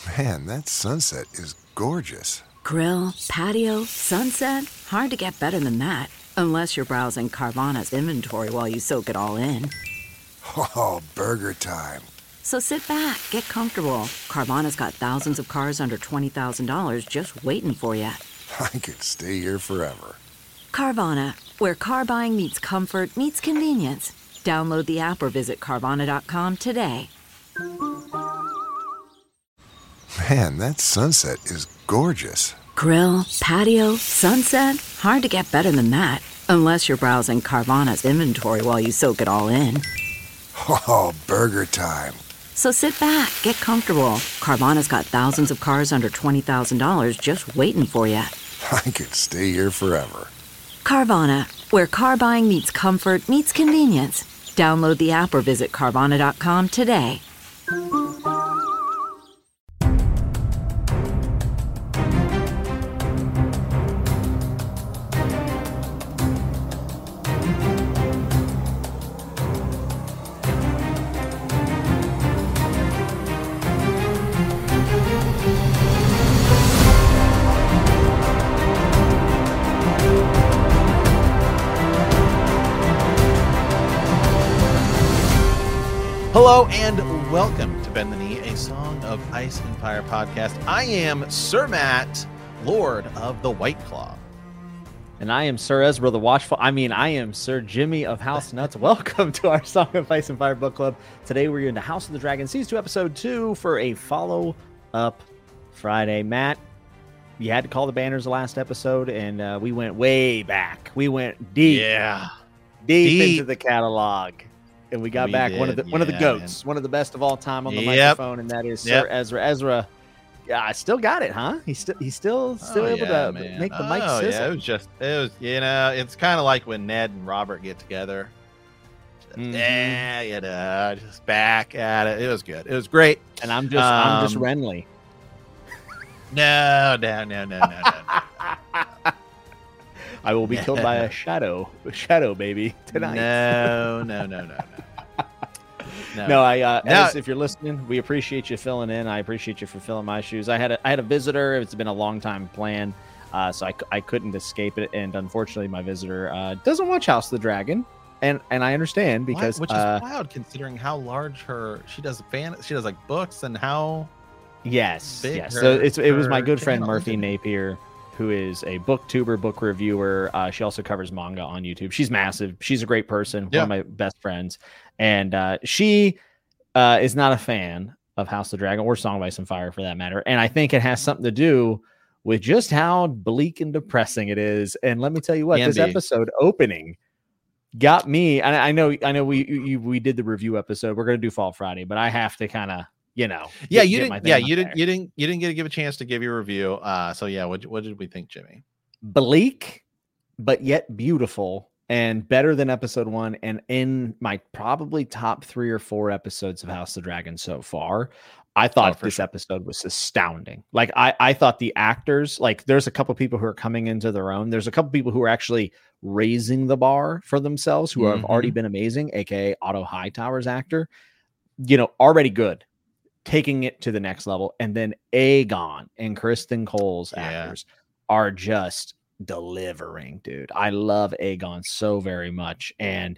Man, that sunset is gorgeous. Grill, patio, sunset. Hard to get better than that. Unless you're browsing Carvana's inventory while you soak it all in. Oh, burger time. So sit back, get comfortable. Carvana's got thousands of cars under $20,000 just waiting for you. I could stay here forever. Carvana, where car buying meets comfort, meets convenience. Download the app or visit Carvana.com today. Man, that sunset is gorgeous. Grill, patio, sunset. Hard to get better than that. Unless you're browsing Carvana's inventory while you soak it all in. Oh, burger time. So sit back, get comfortable. Carvana's got thousands of cars under $20,000 just waiting for you. I could stay here forever. Carvana, where car buying meets comfort, meets convenience. Download the app or visit Carvana.com today. Hello and welcome to Bend the Knee, a Song of Ice and Fire podcast. I am Sir Matt, Lord of the White Claw. And I am Sir Ezra the Watchful. I am Sir Jimmy of House Nuts. Welcome to our Song of Ice and Fire book club. Today we're into House of the Dragon Season 2, Episode 2 for a follow-up Friday. Matt, you had to call the banners the last episode, and we went way back. We went deep. Yeah. Deep into the catalog. And we got back one of the goats, man. One of the best of all time on the microphone, and that is Sir Ezra. Ezra, yeah, I still got it, huh? He's still able to make the mic sizzle. Yeah, it was it's kind of like when Ned and Robert get together. Just back at it. It was good. It was great. And I'm just Renly. No. I will be killed by a shadow baby tonight. No. As if you're listening, we appreciate you filling in. I appreciate you for filling my shoes. I had a visitor. It's been a long time plan, so I couldn't escape it. And unfortunately, my visitor doesn't watch House of the Dragon, and I understand because which is wild considering how large she does like books and how big So it was my good friend Murphy Napier, who is a booktuber, book reviewer. She also covers manga on YouTube. She's massive. She's a great person. One of my best friends. And she is not a fan of House of the Dragon or Song of Ice and Fire for that matter. And I think it has something to do with just how bleak and depressing it is. And let me tell you what, episode opening got me. I know we did the review episode. We're going to do Fall Friday, but I have to kind of, you didn't give a chance to give your review. What did we think, Jimmy? Bleak, but yet beautiful and better than episode 1. And in my probably top 3 or 4 episodes of House of the Dragon so far, I thought this episode was astounding. Like I thought the actors, like there's a couple people who are coming into their own. There's a couple people who are actually raising the bar for themselves, who have already been amazing, aka Otto Hightower's actor, already good, taking it to the next level. And then Aegon and Kristen Cole's actors are just delivering, dude. I love Aegon so very much. And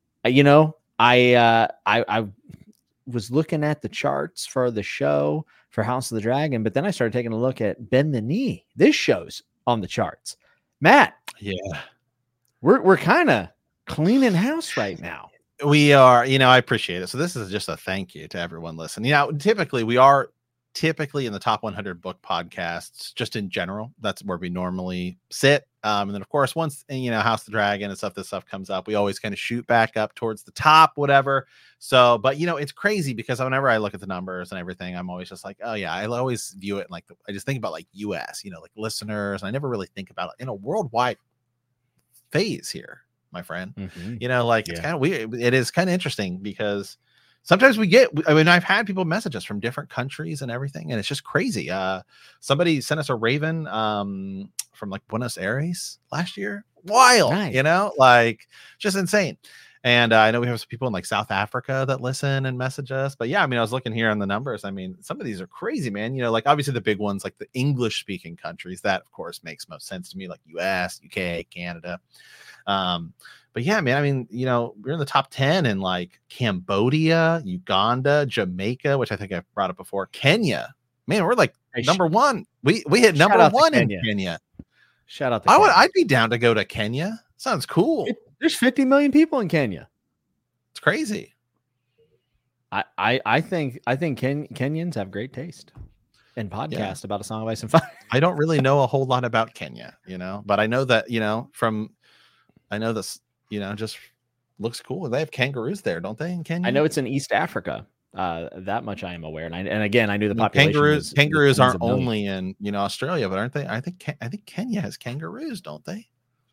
I was looking at the charts for the show for House of the Dragon, but then I started taking a look at Bend the Knee. This show's on the charts. Matt, we're kind of cleaning house right now. We are, I appreciate it. So this is just a thank you to everyone listening. Typically we are in the top 100 book podcasts, just in general. That's where we normally sit. And then of course, once, House of the Dragon and this stuff comes up, we always kind of shoot back up towards the top, whatever. So, but it's crazy because whenever I look at the numbers and everything, I'm always just like, oh yeah, I always view it like, I just think about like US, like listeners. And I never really think about it in a worldwide phase here, my friend. It's kind of weird. It is kind of interesting because sometimes I've had people message us from different countries and everything, and it's just crazy. Somebody sent us a raven from like Buenos Aires last year. Wild, nice. Just insane. And I know we have some people in like South Africa that listen and message us. But yeah, I mean, I was looking here on the numbers. I mean, some of these are crazy, man. You know, like obviously the big ones, like the English speaking countries, that of course makes most sense to me, like US, UK, Canada. But yeah, man, I mean, you know, we're in the top 10 in like Cambodia, Uganda, Jamaica, which I think I've brought up before, Kenya. Man, we're like number one. We hit number one in Kenya. Shout out to Kenya. I'd be down to go to Kenya. Sounds cool. There's 50 million people in Kenya. It's crazy. I think Kenyans have great taste in podcast about A Song of Ice and Fire. I don't really know a whole lot about Kenya, you know, but I know that, you know, I know this, you know, just looks cool. They have kangaroos there, don't they, in Kenya? I know it's in East Africa. That much I am aware. And again, I knew the population. Kangaroos aren't only in, you know, Australia, but aren't they? I think Kenya has kangaroos, don't they?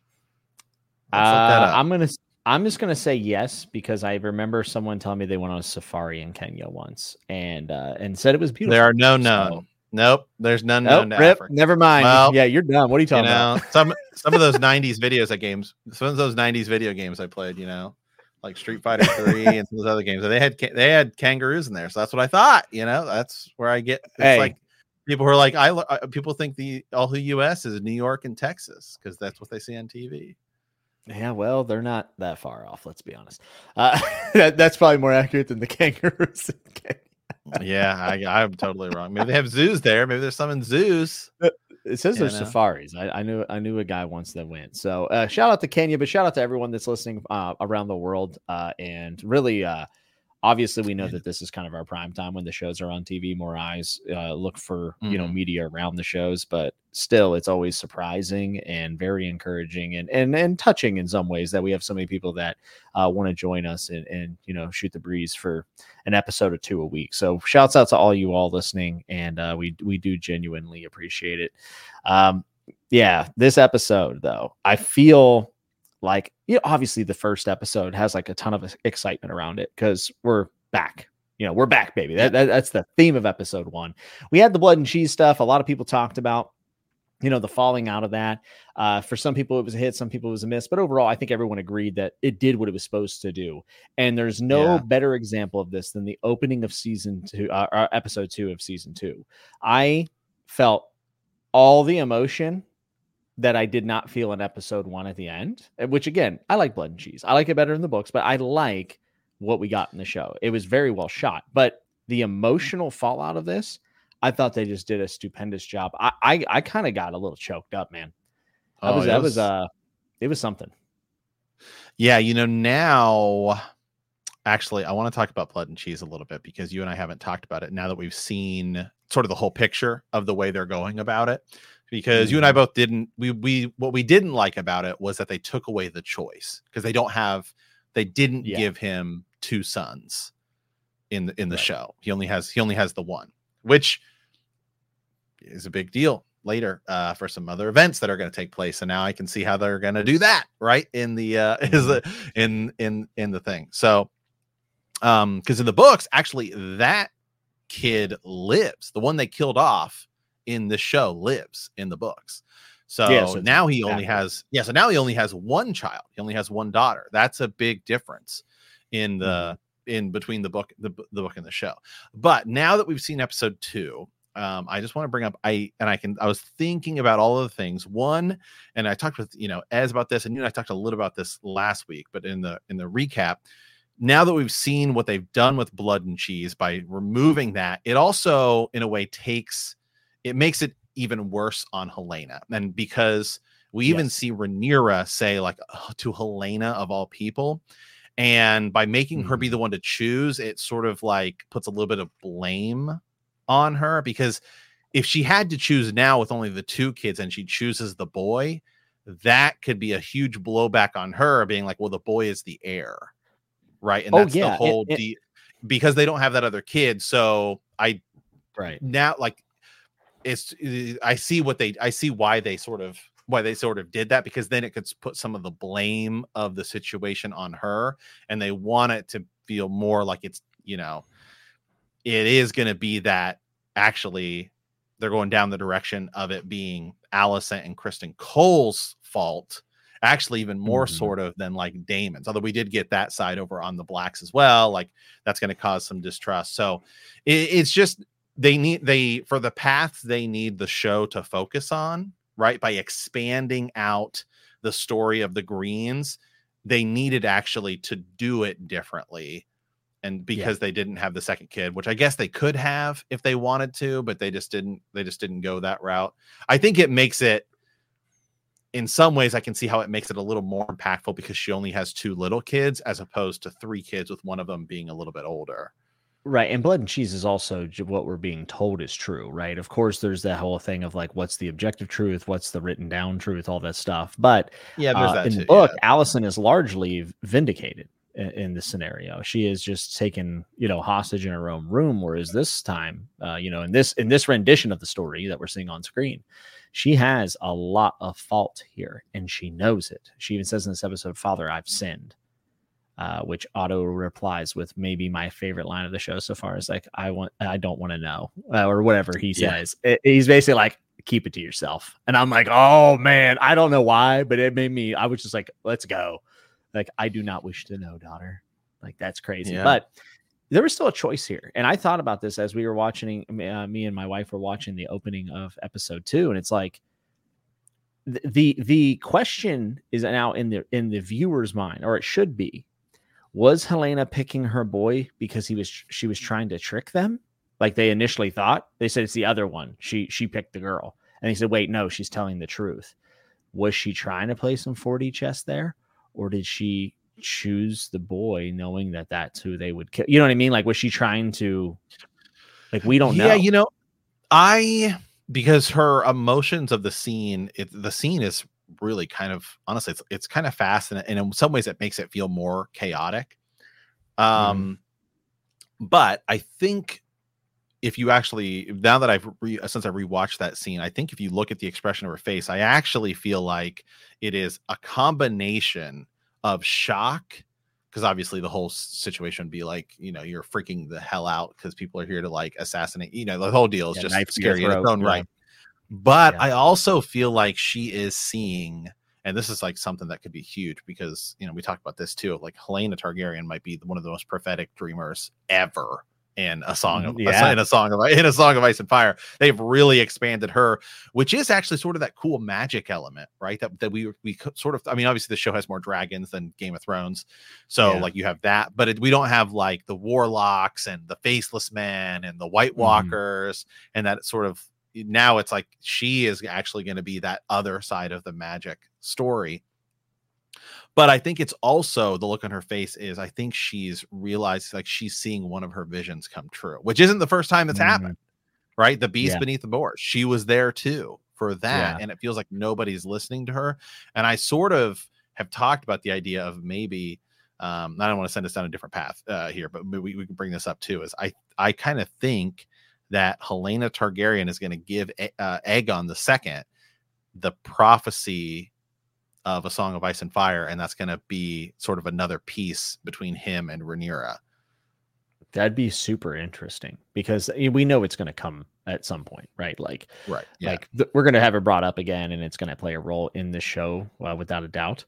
I'm just gonna say yes because I remember someone telling me they went on a safari in Kenya once and said it was beautiful. There are no known. Nope, there's none known to Africa. Never mind. Well, yeah, you're done. What are you talking about? some of those 90s some of those 90s video games I played, you know, like Street Fighter 3 and some of those other games. They had kangaroos in there, so that's what I thought. You know, that's where I get. It's like people who are like, people think all the U.S. is New York and Texas because that's what they see on TV. Yeah, well, they're not that far off. Let's be honest. That's probably more accurate than the kangaroos. Yeah, I'm totally wrong. Maybe they have zoos there. Maybe there's some in zoos. It says there's safaris. I knew a guy once that went. So shout out to Kenya, but shout out to everyone that's listening around the world. And really, obviously, we know that this is kind of our prime time when the shows are on TV. More eyes look for media around the shows, but still, it's always surprising and very encouraging and touching in some ways that we have so many people that want to join us and shoot the breeze for an episode or two a week. So shouts out to all you all listening, and we do genuinely appreciate it. Yeah, this episode though, I feel like, obviously the first episode has like a ton of excitement around it because we're back. We're back, baby. That's the theme of episode 1. We had the blood and cheese stuff. A lot of people talked about, the falling out of that. For some people it was a hit, some people it was a miss, but overall, I think everyone agreed that it did what it was supposed to do. And there's no better example of this than the opening of season 2, episode 2 of season 2. I felt all the emotion that I did not feel in episode 1 at the end, which again, I like blood and cheese. I like it better in the books, but I like what we got in the show. It was very well shot, but the emotional fallout of this, I thought they just did a stupendous job. I kind of got a little choked up, man. It was something. Yeah. Now actually I want to talk about blood and cheese a little bit because you and I haven't talked about it now that we've seen sort of the whole picture of the way they're going about it. Because you and I both didn't, what we didn't like about it was that they took away the choice because they didn't give him 2 sons in the show. He only has the one, which is a big deal later for some other events that are going to take place. And now I can see how they're going to do that right in the in the thing. So because in the books, actually that kid lives. The one they killed off in the show lives in the books. So now he only has one child. He only has one daughter. That's a big difference in between the book and the show. But now that we've seen episode 2, I just want to bring up I was thinking about all of the things. One, and I talked with Ez about this, and I talked a little about this last week, but in the recap, now that we've seen what they've done with blood and cheese by removing that, it also in a way it makes it even worse on Helena. And because we even see Rhaenyra say to Helena of all people, and by making her be the one to choose, it sort of puts a little bit of blame on her, because if she had to choose now with only the 2 kids and she chooses the boy, that could be a huge blowback on her being like, well, the boy is the heir. Right. And that's the whole because they don't have that other kid. So now I see why they sort of did that, because then it could put some of the blame of the situation on her, and they want it to feel more like it's, it is going to be that actually they're going down the direction of it being Alicent and Kristen Cole's fault, actually even more sort of than like Damon's, although we did get that side over on the blacks as well. Like that's going to cause some distrust. So it's just for the paths they need the show to focus on, right? By expanding out the story of the Greens, they needed actually to do it differently. And because they didn't have the second kid, which I guess they could have if they wanted to, but they just didn't go that route. I think it makes it, in some ways, I can see how it makes it a little more impactful because she only has 2 little kids as opposed to 3 kids with one of them being a little bit older. Right. And Blood and Cheese is also what we're being told is true, right? Of course, there's that whole thing of like, what's the objective truth? What's the written down truth? All that stuff. But there's that in too, the book, Allison is largely vindicated in this scenario. She is just taken, hostage in her own room. Whereas this time, in this rendition of the story that we're seeing on screen, she has a lot of fault here and she knows it. She even says in this episode, "Father, I've sinned." Which Otto replies with maybe my favorite line of the show so far is like, I don't want to know, or whatever he says. He's basically like, keep it to yourself. And I'm like, oh man, I don't know why, but I was just like, let's go. Like, I do not wish to know, daughter. Like, that's crazy. But there was still a choice here. And I thought about this as we were watching, me and my wife were watching the opening of episode 2. And it's like, the question is now in the viewer's mind, or it should be, was Helena picking her boy because she was trying to trick them? Like they initially thought. They said it's the other one. She picked the girl. And he said, wait, no, she's telling the truth. Was she trying to play some 4D chess there? Or did she choose the boy knowing that that's who they would kill? You know what I mean? Like, was she trying to, like, we don't know. Yeah, because her emotions of the scene is really kind of, honestly, it's kind of fast, and in some ways it makes it feel more chaotic. But I think if you actually, now that since I rewatched that scene, I think if you look at the expression of her face, I actually feel like it is a combination of shock, because obviously the whole situation would be like, you're freaking the hell out because people are here to like assassinate, the whole deal is just scary in its own right. But I also feel like she is seeing, and this is like something that could be huge because, we talked about this too, like Helena Targaryen might be one of the most prophetic dreamers ever in a song of Ice and Fire. They've really expanded her, which is actually sort of that cool magic element, right? That we sort of, obviously the show has more dragons than Game of Thrones. So like you have that, but we don't have like the warlocks and the faceless men and the White Walkers and that sort of, now it's like she is actually going to be that other side of the magic story. But I think it's also the look on her face is, I think she's realized like she's seeing one of her visions come true, which isn't the first time that's happened, right? The beast beneath the board. She was there too for that. And it feels like nobody's listening to her. And I sort of have talked about the idea of maybe, I don't want to send us down a different path here, but we can bring this up too, is I kind of think that Helena Targaryen is going to give Aegon II the prophecy of A Song of Ice and Fire, and that's going to be sort of another piece between him and Rhaenyra. That'd be super interesting because we know it's going to come at some point, right? Like, we're going to have it brought up again, and it's going to play a role in the show without a doubt.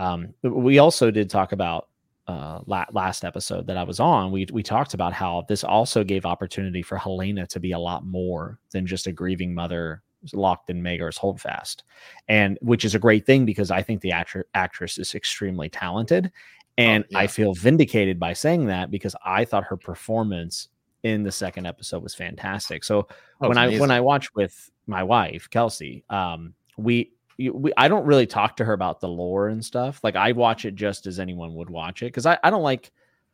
We also did talk about last episode that I was on. We talked about how this also gave opportunity for Helena to be a lot more than just a grieving mother locked in Maegor's holdfast, and which is a great thing because I think the actress is extremely talented, and I feel vindicated by saying that because I thought her performance in the second episode was fantastic. So when I watch with my wife Kelsey, I don't really talk to her about the lore and stuff. Like I watch it just as anyone would watch it because I don't like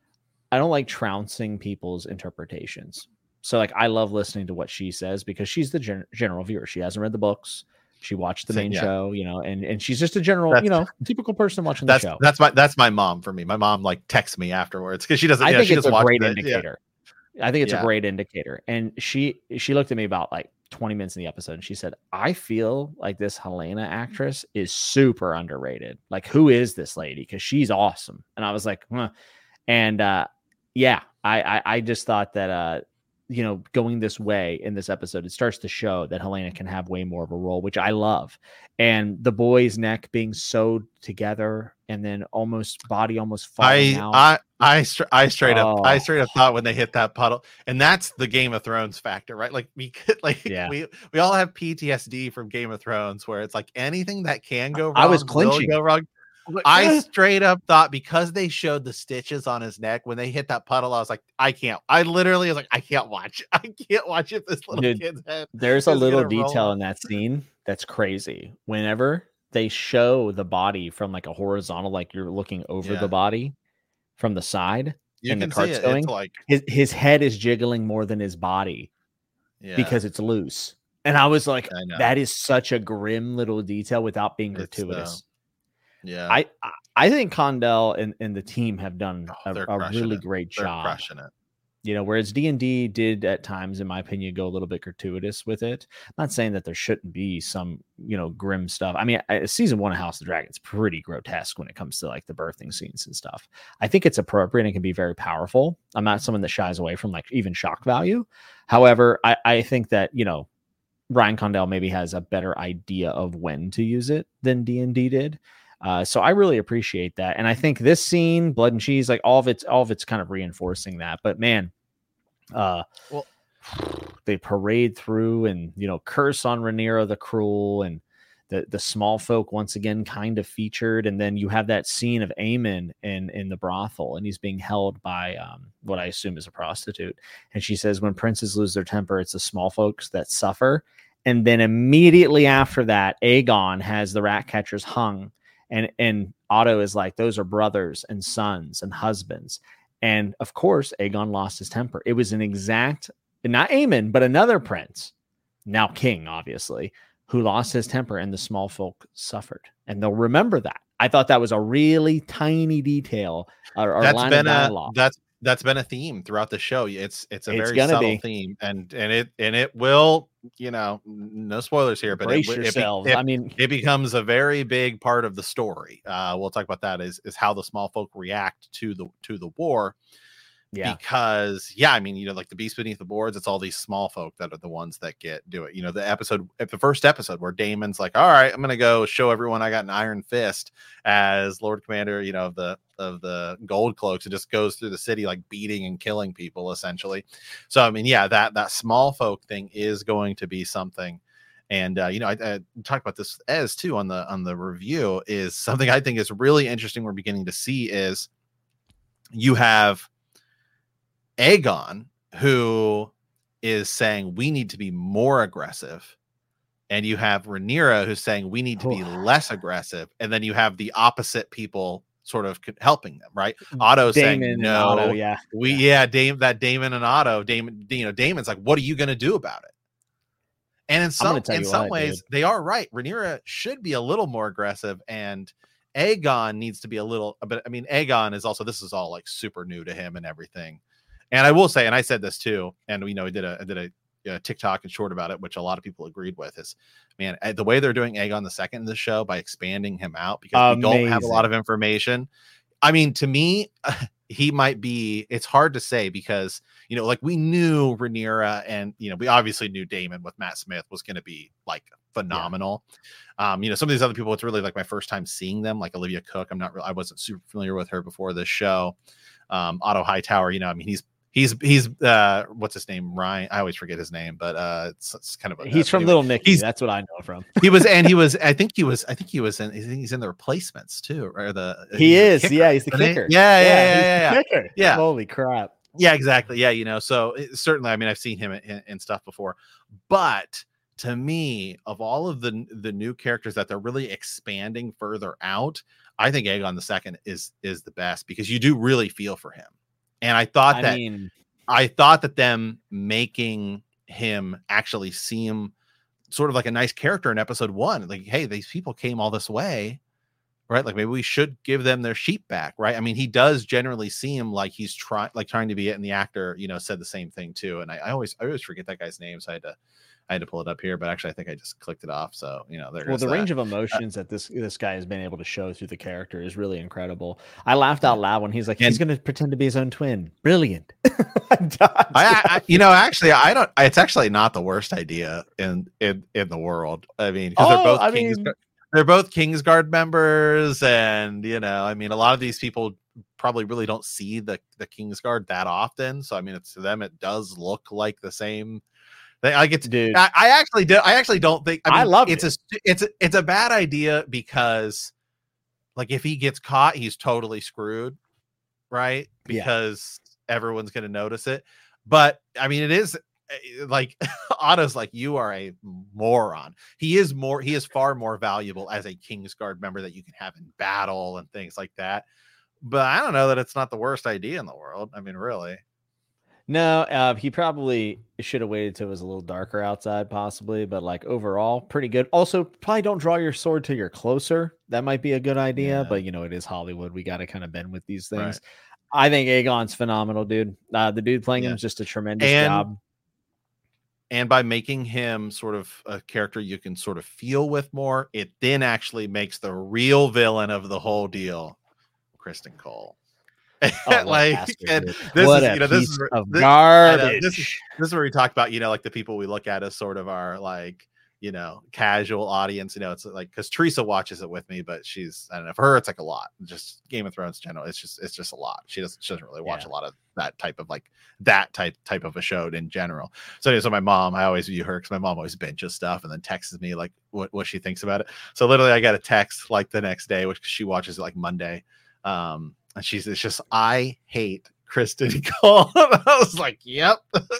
trouncing people's interpretations. So like I love listening to what she says because she's the general viewer. She hasn't read the books. She watched the main show, and she's just a general, typical person watching the show. That's my mom for me. My mom like texts me afterwards because she doesn't. I think it's a great indicator. I think it's a great indicator. And she looked at me about like 20 minutes in the episode and she said, I feel like this Helena actress is super underrated. Like, who is this lady? Because she's awesome. And I was like, huh. And I just thought that going this way in this episode, it starts to show that Helena can have way more of a role, which I love. And the boy's neck being sewed together and then body almost falling out. I straight up thought when they hit that puddle, and that's the Game of Thrones factor, right? Like we all have PTSD from Game of Thrones, where it's like anything that can go wrong, I was clinching. Will go wrong. I straight up thought, because they showed the stitches on his neck when they hit that puddle, I was like, I can't. I literally was like, I can't watch. I can't watch if this little kid's head. There's a little detail in that scene that's crazy. Whenever they show the body from like a horizontal, like you're looking over the body from the side, and the cart's going, like his head is jiggling more than his body because it's loose. And I was like, that is such a grim little detail without being gratuitous. I think Condell and the team have done a really great job. They're crushing it. Whereas D&D did at times, in my opinion, go a little bit gratuitous with it. I'm not saying that there shouldn't be some, grim stuff. I mean, season 1 of House of the Dragon is pretty grotesque when it comes to like the birthing scenes and stuff. I think it's appropriate and it can be very powerful. I'm not someone that shies away from like even shock value. However, I think that, Ryan Condell maybe has a better idea of when to use it than D&D did. So I really appreciate that. And I think this scene, Blood and Cheese, like all of it's kind of reinforcing that. But man, they parade through and, curse on Rhaenyra the Cruel, and the small folk once again kind of featured. And then you have that scene of Aemon in the brothel, and he's being held by what I assume is a prostitute. And she says, when princes lose their temper, it's the small folks that suffer. And then immediately after that, Aegon has the rat catchers hung. And Otto is like, those are brothers and sons and husbands. And of course, Aegon lost his temper. It was an exact, not Aemon, but another prince, now king, obviously, who lost his temper, and the small folk suffered. And they'll remember that. I thought that was a really tiny detail. That's been a theme throughout the show. It's a very subtle theme, and it will, no spoilers here, but it becomes a very big part of the story. We'll talk about that is how the small folk react to the war. Yeah, because like the Beast Beneath the Boards, it's all these small folk that are the ones that do it. The first episode where Daemon's like, all right, I'm gonna go show everyone I got an iron fist as Lord Commander, of the Gold Cloaks, and just goes through the city like beating and killing people essentially. So that small folk thing is going to be something. And I talked about this as too on the review, is something I think is really interesting. We're beginning to see is you have Aegon, who is saying we need to be more aggressive, and you have Rhaenyra who's saying we need to be less aggressive, and then you have the opposite people sort of helping them, right? Otto saying no, Daemon and Otto. Daemon's like, what are you going to do about it? And in some ways, they are right. Rhaenyra should be a little more aggressive, and Aegon needs to be a little. But I mean, Aegon is also, this is all like super new to him and everything. And I will say, and I said this too, and I did a TikTok and short about it, which a lot of people agreed with, is, man, the way they're doing Aegon II in the show by expanding him out, because we don't have a lot of information. I mean, to me, he might be, it's hard to say, because, like we knew Rhaenyra, and, we obviously knew Daemon with Matt Smith was going to be like phenomenal. Yeah. Some of these other people, it's really like my first time seeing them, like Olivia Cook. I wasn't super familiar with her before this show. Otto Hightower, he's what's his name? Ryan. I always forget his name, but it's kind of he's from Little Nicky. That's what I know from. I think he's in the Replacements too, or he's the kicker. Yeah. Kicker. Yeah. Holy crap. Yeah, exactly. Yeah, so certainly, I've seen him in stuff before, but to me, of all of the new characters that they're really expanding further out, I think Aegon II is the best, because you do really feel for him. And I thought that them making him actually seem sort of like a nice character in episode 1, like, hey, these people came all this way. right? Like maybe we should give them their sheep back, right? I mean, he does generally seem like he's trying to be it, and the actor, said the same thing too. And I always forget that guy's name, so I had to pull it up here, but actually I think I just clicked it off. So, the range of emotions that this guy has been able to show through the character is really incredible. I laughed out loud when he's like, he's going to pretend to be his own twin. Brilliant. Actually, it's actually not the worst idea in the world. I mean, because they're both Kingsguard members. And, I mean, a lot of these people probably really don't see the Kingsguard that often. So, I mean, to them, it does look like the same. I get to do. I actually don't think. I love it. It's a bad idea because, like, if he gets caught, he's totally screwed, right? Because everyone's going to notice it. But I mean, it is like Otto's like, you are a moron. He is far more valuable as a Kingsguard member that you can have in battle and things like that. But I don't know that it's not the worst idea in the world. I mean, really. No, he probably should have waited till it was a little darker outside, possibly. But like overall, pretty good. Also, probably don't draw your sword till you're closer. That might be a good idea. But it is Hollywood. We got to kind of bend with these things. Right. I think Aegon's phenomenal, dude. The dude playing him is just a tremendous job. And by making him sort of a character you can sort of feel with more, it then actually makes the real villain of the whole deal, Kristen Cole. Like, and this is garbage. This is where we talk about, like the people we look at as sort of our like, casual audience. It's like, because Teresa watches it with me, but she's, I don't know, for her it's like a lot. Just Game of Thrones in general, it's just a lot. She doesn't really watch a lot of that type of type of a show in general. So my mom, I always view her because my mom always binges stuff and then texts me like what she thinks about it. So literally I got a text like the next day, which she watches it like Monday. And it's just, I hate Kristen Cole. I was like, yep.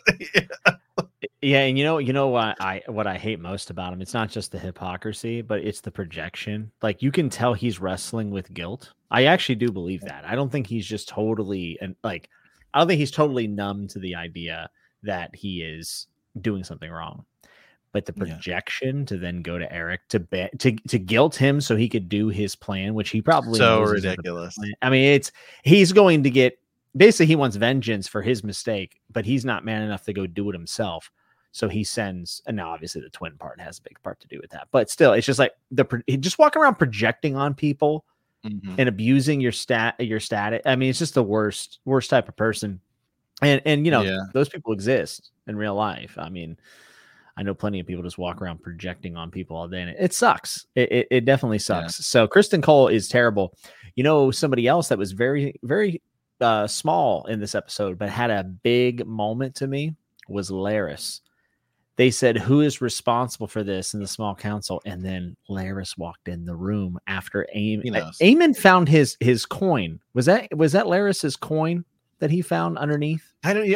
Yeah, and what I hate most about him, it's not just the hypocrisy, but it's the projection. Like, you can tell he's wrestling with guilt. I actually do believe that. I don't think he's just totally I don't think he's totally numb to the idea that he is doing something wrong. But the projection to then go to Eric to guilt him so he could do his plan, which he probably so ridiculous. I mean, he's going to get, basically he wants vengeance for his mistake, but he's not man enough to go do it himself. So he sends, and now obviously the twin part has a big part to do with that, but still, it's just like just walking around projecting on people and abusing your status. I mean, it's just the worst type of person. And those people exist in real life. I mean, I know plenty of people just walk around projecting on people all day, and it sucks. It definitely sucks. Yeah. So Kristen Cole is terrible. Somebody else that was very, very small in this episode, but had a big moment to me was Larys. They said, who is responsible for this in the small council? And then Larys walked in the room after Aemon found his coin. Was that Larys's coin that he found underneath?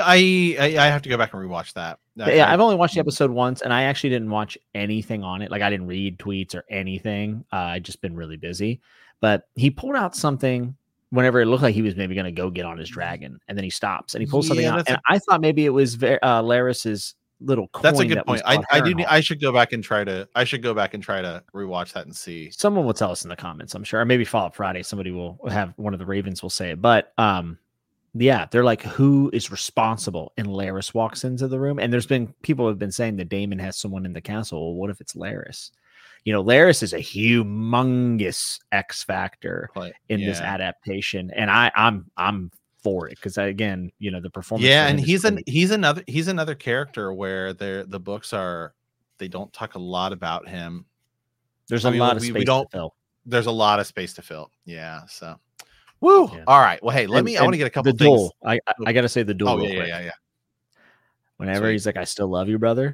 I have to go back and rewatch that. I've only watched the episode once, and I actually didn't watch anything on it. Like, I didn't read tweets or anything. I'd just been really busy. But he pulled out something whenever it looked like he was maybe going to go get on his dragon, and then he stops and he pulls something out. And I thought maybe it was Larys's little coin. That's a good point. I should go back and try to rewatch that and see. Someone will tell us in the comments, I'm sure, or maybe Fall Out Friday. Somebody will have, one of the Ravens will say it, but yeah, they're like, who is responsible? And Larys walks into the room, and people have been saying that Daemon has someone in the castle. Well, what if it's Larys? Larys is a humongous X factor in this adaptation, and I'm for it because, again, the performance. Yeah, and he's another character where the books they don't talk a lot about him. There's a lot of space to fill. There's a lot of space to fill. Yeah, so. Woo! Yeah. All right. Well, hey, I want to get a couple things. Duel. I got to say the duel. Oh, yeah. Whenever he's like, "I still love you, brother,"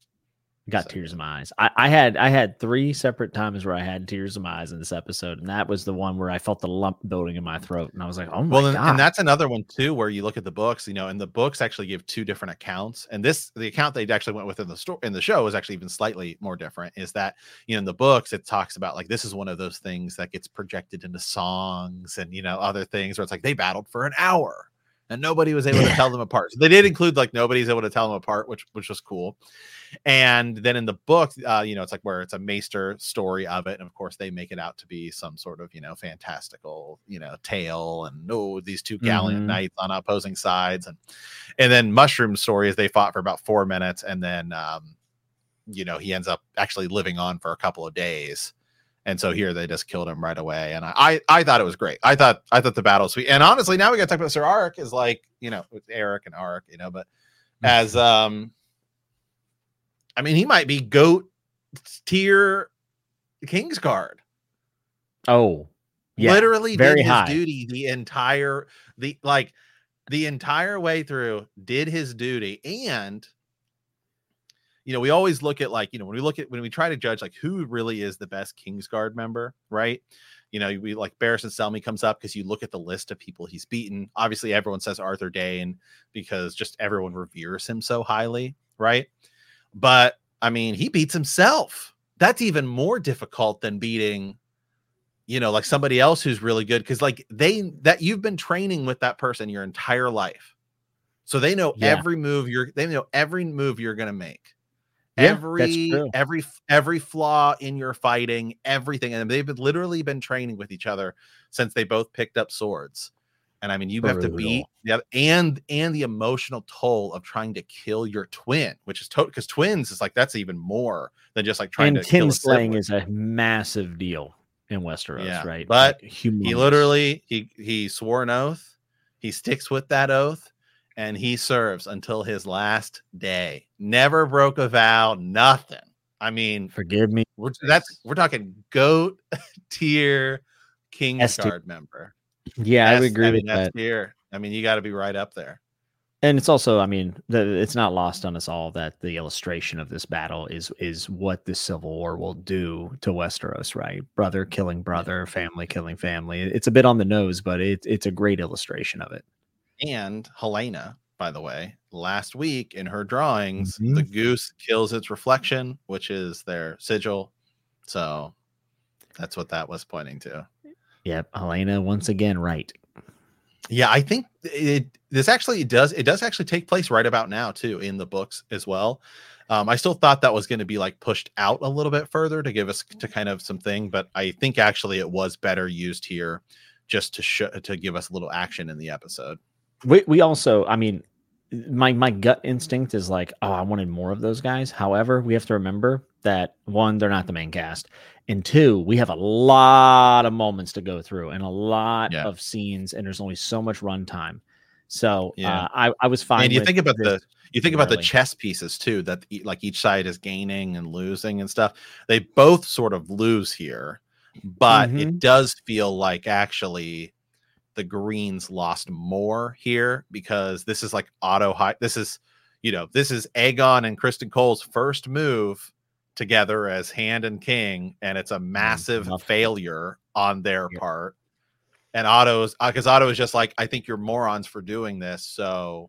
got tears in my eyes. I had 3 separate times where I had tears in my eyes in this episode, and that was the one where I felt the lump building in my throat, and I was like, "Oh my god!" And that's another one too, where you look at the books, and the books actually give 2 different accounts, and the account they actually went with in the show is actually even slightly more different. Is that in the books it talks about like this is one of those things that gets projected into songs and other things where it's like they battled for an hour and nobody was able to tell them apart. So they did include like nobody's able to tell them apart, which was cool. And then in the book, it's like where it's a Maester story of it. And of course, they make it out to be some sort of, fantastical, tale. And these two gallant knights on opposing sides. And then Mushroom story is they fought for about 4 minutes. And then, he ends up actually living on for a couple of days. And so here they just killed him right away. And I thought it was great. I thought the battle was sweet. And honestly, now we got to talk about Sir Arik is like, with Eric and Arik, but as, he might be GOAT tier Kingsguard. Oh, yeah. Literally very did his high. duty the entire way through, did his duty. And, we always look at when we try to judge like who really is the best Kingsguard member, right? We like Barristan Selmy comes up because you look at the list of people he's beaten. Obviously, everyone says Arthur Dane because just everyone reveres him so highly, right? But he beats himself. That's even more difficult than beating, like somebody else who's really good. Cause like that you've been training with that person your entire life. So they know every move you're going to make. Yeah, Every flaw in your fighting, everything. And they've literally been training with each other since they both picked up swords. And you have to beat and the emotional toll of trying to kill your twin, which is because twins is like, that's even more than just like trying to kill a slaying is a massive deal in Westeros, right? But like, he literally, he swore an oath. He sticks with that oath and he serves until his last day. Never broke a vow, nothing. Forgive me. We're talking GOAT tier Kingsguard member. Yeah, I would agree with that. Here, you got to be right up there. And it's also, it's not lost on us all that the illustration of this battle is what the Civil War will do to Westeros, right? Brother killing brother, family killing family. It's a bit on the nose, but it's a great illustration of it. And Helena, by the way, last week in her drawings, the goose kills its reflection, which is their sigil. So that's what that was pointing to. Yep, Helena once again right. Yeah, I think does actually take place right about now too in the books as well. I still thought that was going to be like pushed out a little bit further to give us to kind of something, but I think actually it was better used here just to give us a little action in the episode. We also, my gut instinct is like, oh, I wanted more of those guys. However, we have to remember that one, they're not the main cast. And two, we have a lot of moments to go through and a lot of scenes, and there's only so much runtime. So I was fine. And you think about the chess pieces too, that like each side is gaining and losing and stuff. They both sort of lose here, but it does feel like actually the Greens lost more here because this is like this is Aegon and Criston Cole's first move together as hand and king, and it's a massive failure on their part. And because Otto is just like, I think you're morons for doing this. So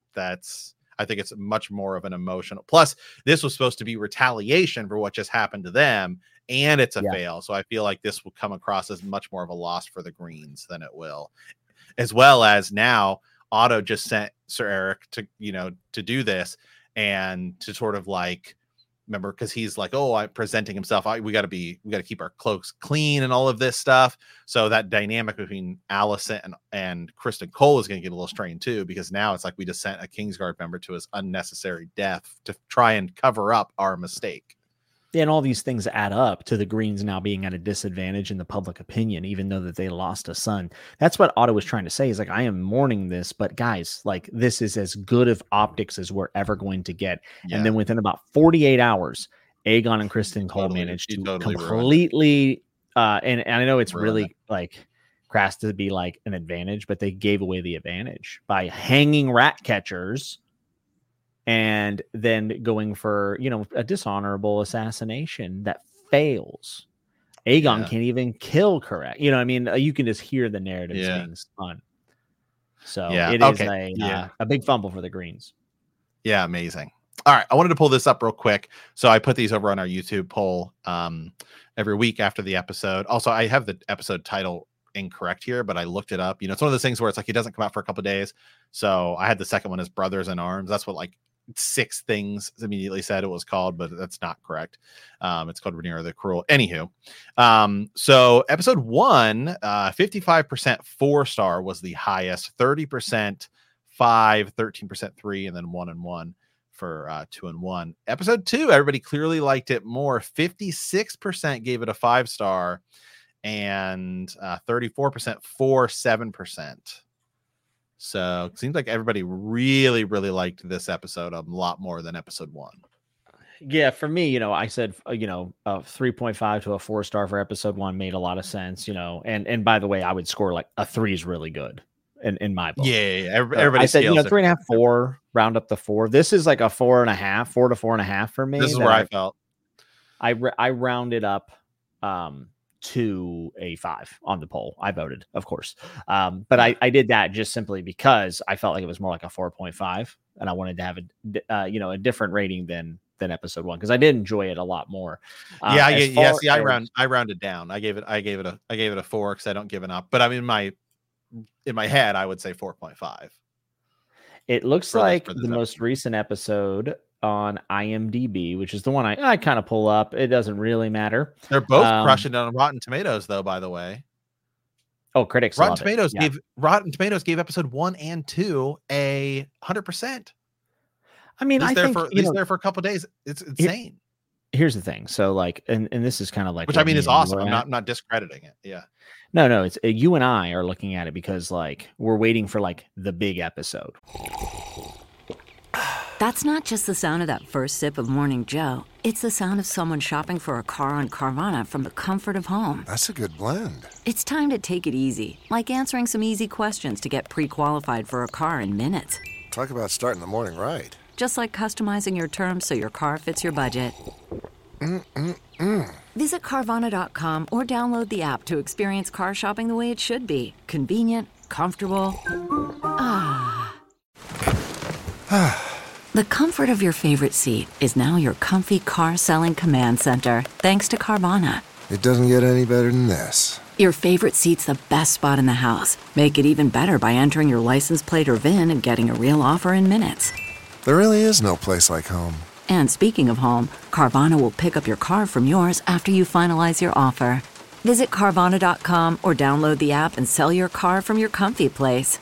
I think it's much more of an emotional. Plus, this was supposed to be retaliation for what just happened to them, and it's a fail. So I feel like this will come across as much more of a loss for the Greens than it will. As well as now, Otto just sent Sir Eric to do this and to sort of like, remember, because he's like, oh, I'm presenting himself. We got to keep our cloaks clean and all of this stuff. So that dynamic between Alicent and Criston Cole is going to get a little strained too, because now it's like we just sent a Kingsguard member to his unnecessary death to try and cover up our mistake. And all these things add up to the Greens now being at a disadvantage in the public opinion, even though that they lost a son. That's what Otto was trying to say. He's like, I am mourning this, but guys, like this is as good of optics as we're ever going to get. Yeah. And then within about 48 hours, Aegon and Criston Cole managed to completely, and I know it's really like crass to be like an advantage, but they gave away the advantage by hanging rat catchers and then going for, a dishonorable assassination that fails. Aegon can't even kill correct. You can just hear the narratives being spun. So it is a big fumble for the Greens. Yeah, amazing. All right, I wanted to pull this up real quick. So I put these over on our YouTube poll every week after the episode. Also, I have the episode title incorrect here, but I looked it up. It's one of those things where it's like it doesn't come out for a couple of days. So I had the second one as Brothers in Arms. That's what like 6 things immediately said it was called, but that's not correct. It's called Rhaenyra the Cruel. Anywho, so episode 1, 55% 4-star was the highest, 30% 5, 13% 3, and then 1 and 1 for 2 and 1. Episode 2, everybody clearly liked it more. 56% gave it a 5-star, and 34% 4, 7%. So it seems like everybody really, really liked this episode a lot more than episode 1. Yeah, for me, I said, a 3.5 to a 4-star for episode 1 made a lot of sense, and by the way, I would score like a 3 is really good in my book. Yeah. Everybody I said, 3.5, 4, round up to 4. This is like a 4.5, 4 to 4.5 for me. This is where I felt. I rounded up to a 5 on the poll. I voted, of course. But I did that just simply because I felt like it was more like a 4.5, and I wanted to have a different rating than episode 1, because I did enjoy it a lot more. See, I rounded down. I gave it a 4 because I don't give it up. But I mean, in my head, I would say 4.5. It looks like the most recent episode on IMDb, which is the one I kind of pull up. It doesn't really matter. They're both crushing on Rotten Tomatoes, though, by the way. Oh, critics. Rotten Tomatoes gave episode 1 and 2 a 100%. I mean, he's there for a couple of days. It's insane. Here's the thing. So like, and this is kind of like, which I mean is awesome. I'm not discrediting it. Yeah. No, it's you and I are looking at it because like we're waiting for like the big episode. That's not just the sound of that first sip of Morning Joe. It's the sound of someone shopping for a car on Carvana from the comfort of home. That's a good blend. It's time to take it easy, like answering some easy questions to get pre-qualified for a car in minutes. Talk about starting the morning right. Just like customizing your terms so your car fits your budget. Visit Carvana.com or download the app to experience car shopping the way it should be. Convenient, comfortable. The comfort of your favorite seat is now your comfy car selling command center, thanks to Carvana. It doesn't get any better than this. Your favorite seat's the best spot in the house. Make it even better by entering your license plate or VIN and getting a real offer in minutes. There really is no place like home. And speaking of home, Carvana will pick up your car from yours after you finalize your offer. Visit Carvana.com or download the app and sell your car from your comfy place.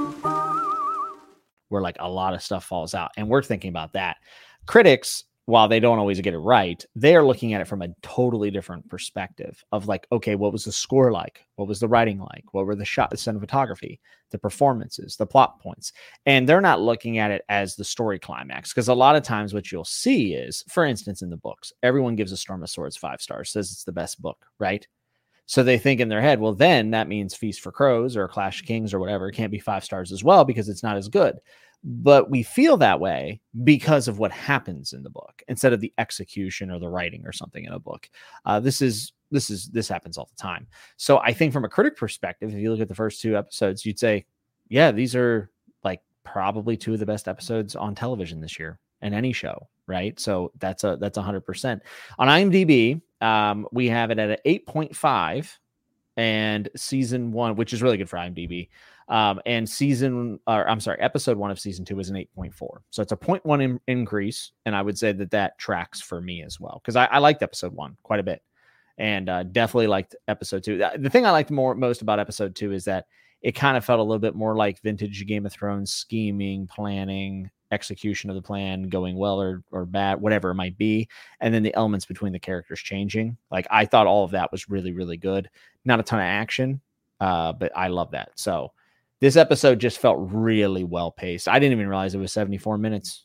Where like a lot of stuff falls out. And we're thinking about that. Critics, while they don't always get it right, they're looking at it from a totally different perspective of like, okay, what was the score like? What was the writing like? What were the cinematography, the performances, the plot points? And they're not looking at it as the story climax. Because a lot of times what you'll see is, for instance, in the books, everyone gives A Storm of Swords 5 stars, says it's the best book, right? So they think in their head, well, then that means Feast for Crows or Clash of Kings or whatever. It can't be 5 stars as well because it's not as good. But we feel that way because of what happens in the book instead of the execution or the writing or something in a book. This happens all the time. So I think from a critic perspective, if you look at the first 2 episodes, you'd say, yeah, these are like probably 2 of the best episodes on television this year in any show, right? So that's 100%. On IMDb, we have it at an 8.5 and season 1, which is really good for IMDb. And episode 1 of season 2 is an 8.4. So it's a 0.1 increase. And I would say that tracks for me as well. Cause I liked episode 1 quite a bit and definitely liked episode 2. The thing I liked most about episode 2 is that it kind of felt a little bit more like vintage Game of Thrones scheming, planning, execution of the plan going well or bad, whatever it might be. And then the elements between the characters changing. Like I thought all of that was really, really good. Not a ton of action, but I love that. So this episode just felt really well paced. I didn't even realize it was 74 minutes.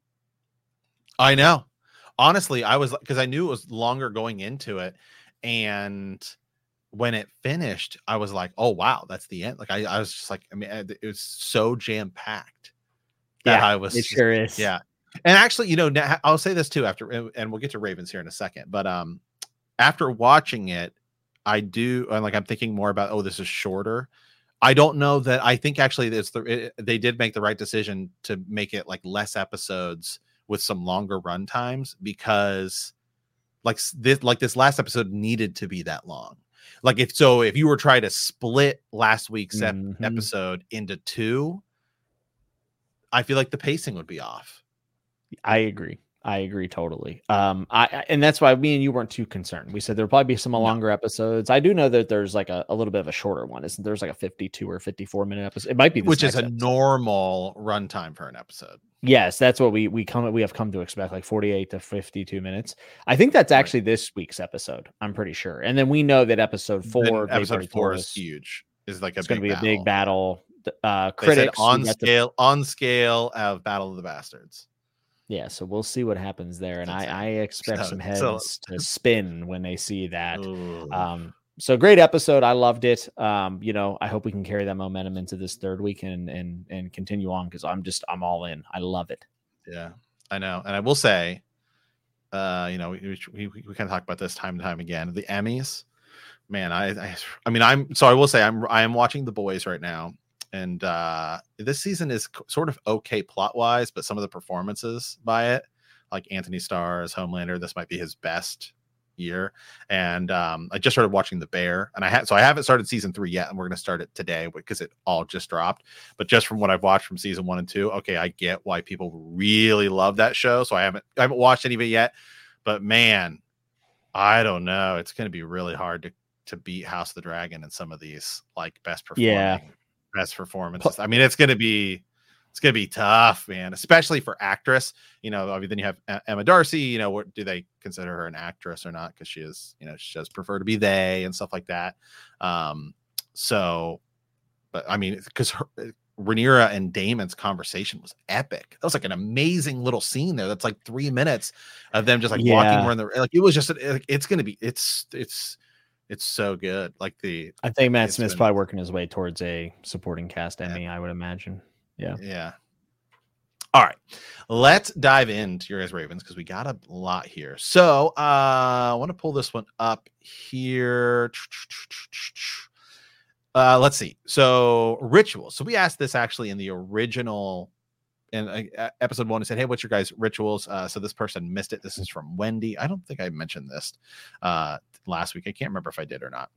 I know. Honestly, because I knew it was longer going into it. And when it finished, I was like, oh, wow, that's the end. Like I was just like, I mean, it was so jam packed. It sure is. Yeah. And actually, I'll say this too after, and we'll get to Ravens here in a second, but after watching it, I'm thinking more about, this is shorter. I don't know that. I think actually they did make the right decision to make it like less episodes with some longer run times because this last episode needed to be that long. Like if you were trying to split last week's episode into 2, I feel like the pacing would be off. I agree. I agree totally. And that's why me and you weren't too concerned. We said there'll probably be some longer episodes. I do know that there's like a little bit of a shorter one. Isn't there's like a 52 or 54-minute episode? It might be, which is a normal runtime for an episode. Yes, that's what we have come to expect, like 48 to 52 minutes. I think that's actually this week's episode. I'm pretty sure. And then we know that episode 4 is huge. Is like it's going to be a big battle. Critics on scale of Battle of the Bastards. Yeah, so we'll see what happens there, and I expect some heads to spin when they see that. So great episode, I loved it. I hope we can carry that momentum into this third week and continue on, because I'm all in. I love it. Yeah, I know, and I will say, we kind of talk about this time and time again. The Emmys, man, I will say I am watching The Boys right now. And this season is sort of okay plot wise, but some of the performances by it, like Anthony Starr's Homelander, this might be his best year. And I just started watching The Bear, and I haven't started season 3 yet, and we're going to start it today because it all just dropped. But just from what I've watched from season 1 and 2, okay, I get why people really love that show. So I haven't watched any of it yet, but man, I don't know. It's going to be really hard to beat House of the Dragon in some of these like best performances. I mean, it's gonna be tough, man, especially for actress. Then you have Emma Darcy. What do they consider her an actress or not? Because she is, she does prefer to be they and stuff like that. But I mean, because Rhaenyra and Damon's conversation was epic. That was like an amazing little scene there. That's like 3 minutes of them just like walking around it was just it's gonna be it's so good. I think Matt Smith's probably working his way towards a supporting cast Emmy, I would imagine. Yeah. All right. Let's dive into your guys' Ravens, because we got a lot here. So I want to pull this one up here. Let's see. So rituals. So we asked this actually in the original episode 1. I said, hey, what's your guys' rituals? So this person missed it. This is from Wendy. I don't think I mentioned this last week. I can't remember if I did or not.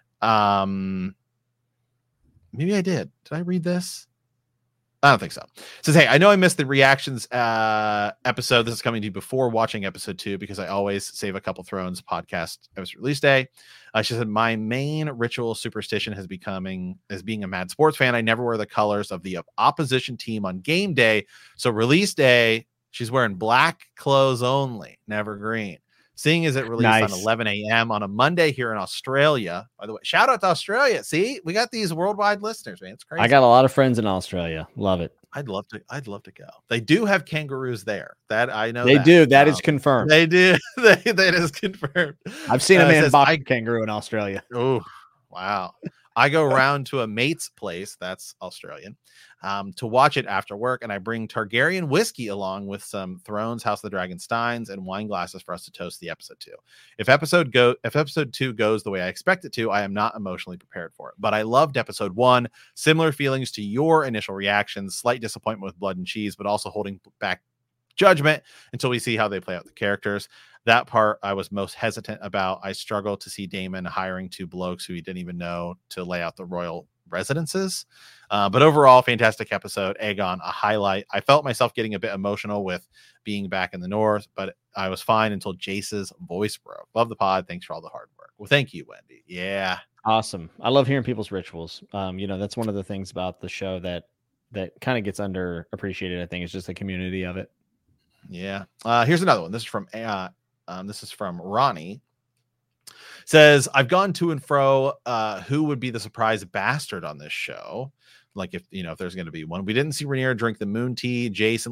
Maybe I did. Did I read this? I don't think so. It says, hey, I know I missed the reactions episode. This is coming to you before watching episode 2, because I always save a couple Thrones podcast episode release day. She said, my main ritual superstition is being a mad sports fan. I never wear the colors of the opposition team on game day. So release day, she's wearing black clothes only, never green. Seeing as it released on 11 a.m. on a Monday here in Australia. By the way, shout out to Australia. See, we got these worldwide listeners, man. It's crazy. I got a lot of friends in Australia. Love it. I'd love to go. They do have kangaroos there. That I know. They do. That is confirmed. They do. That is confirmed. I've seen a man box kangaroo in Australia. Oh, wow. I go around to a mate's place, that's Australian, to watch it after work, and I bring Targaryen whiskey along with some Thrones, House of the Dragon steins, and wine glasses for us to toast the episode 2. If episode 2 goes the way I expect it to, I am not emotionally prepared for it. But I loved episode 1. Similar feelings to your initial reactions, slight disappointment with blood and cheese, but also holding back judgment until we see how they play out the characters. That part I was most hesitant about. I struggle to see Daemon hiring 2 blokes who he didn't even know to lay out the royal residences. But overall, fantastic episode. Aegon, a highlight. I felt myself getting a bit emotional with being back in the north, but I was fine until Jace's voice broke. Love the pod. Thanks for all the hard work. Well, thank you, Wendy. Yeah. Awesome. I love hearing people's rituals. That's one of the things about the show that kind of gets underappreciated. I think it's just the community of it. Yeah. Here's another one. This is from Ronnie. Says, I've gone to and fro. Who would be the surprise bastard on this show? Like if there's going to be one. We didn't see Rhaenyra drink the moon tea. Jace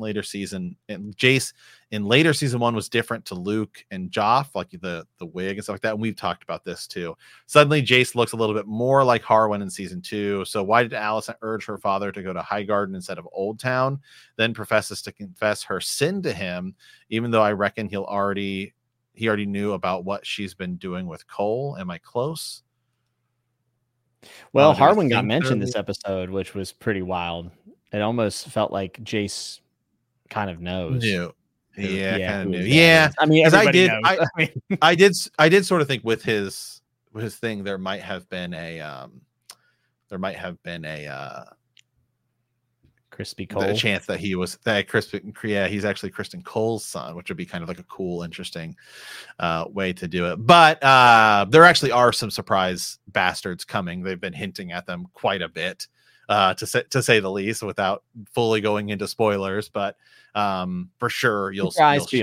in later season 1 was different to Luke and Joff, like the wig and stuff like that. And we've talked about this too. Suddenly Jace looks a little bit more like Harwin in season 2. So why did Alicent urge her father to go to Highgarden instead of Old Town? Then professes to confess her sin to him, even though I reckon he already knew about what she's been doing with Cole. Am I close? Well, Harwin got mentioned this episode, which was pretty wild. It almost felt like Jace kind of knows. Knew. Yeah, kind of knew. Yeah, I mean, everybody knows. I did sort of think with his thing, there might have been a Crispy Cole. The chance that he's actually Kristen Cole's son, which would be kind of like a cool, interesting way to do it. But there actually are some surprise bastards coming. They've been hinting at them quite a bit, to say the least, without fully going into spoilers. But for sure, you'll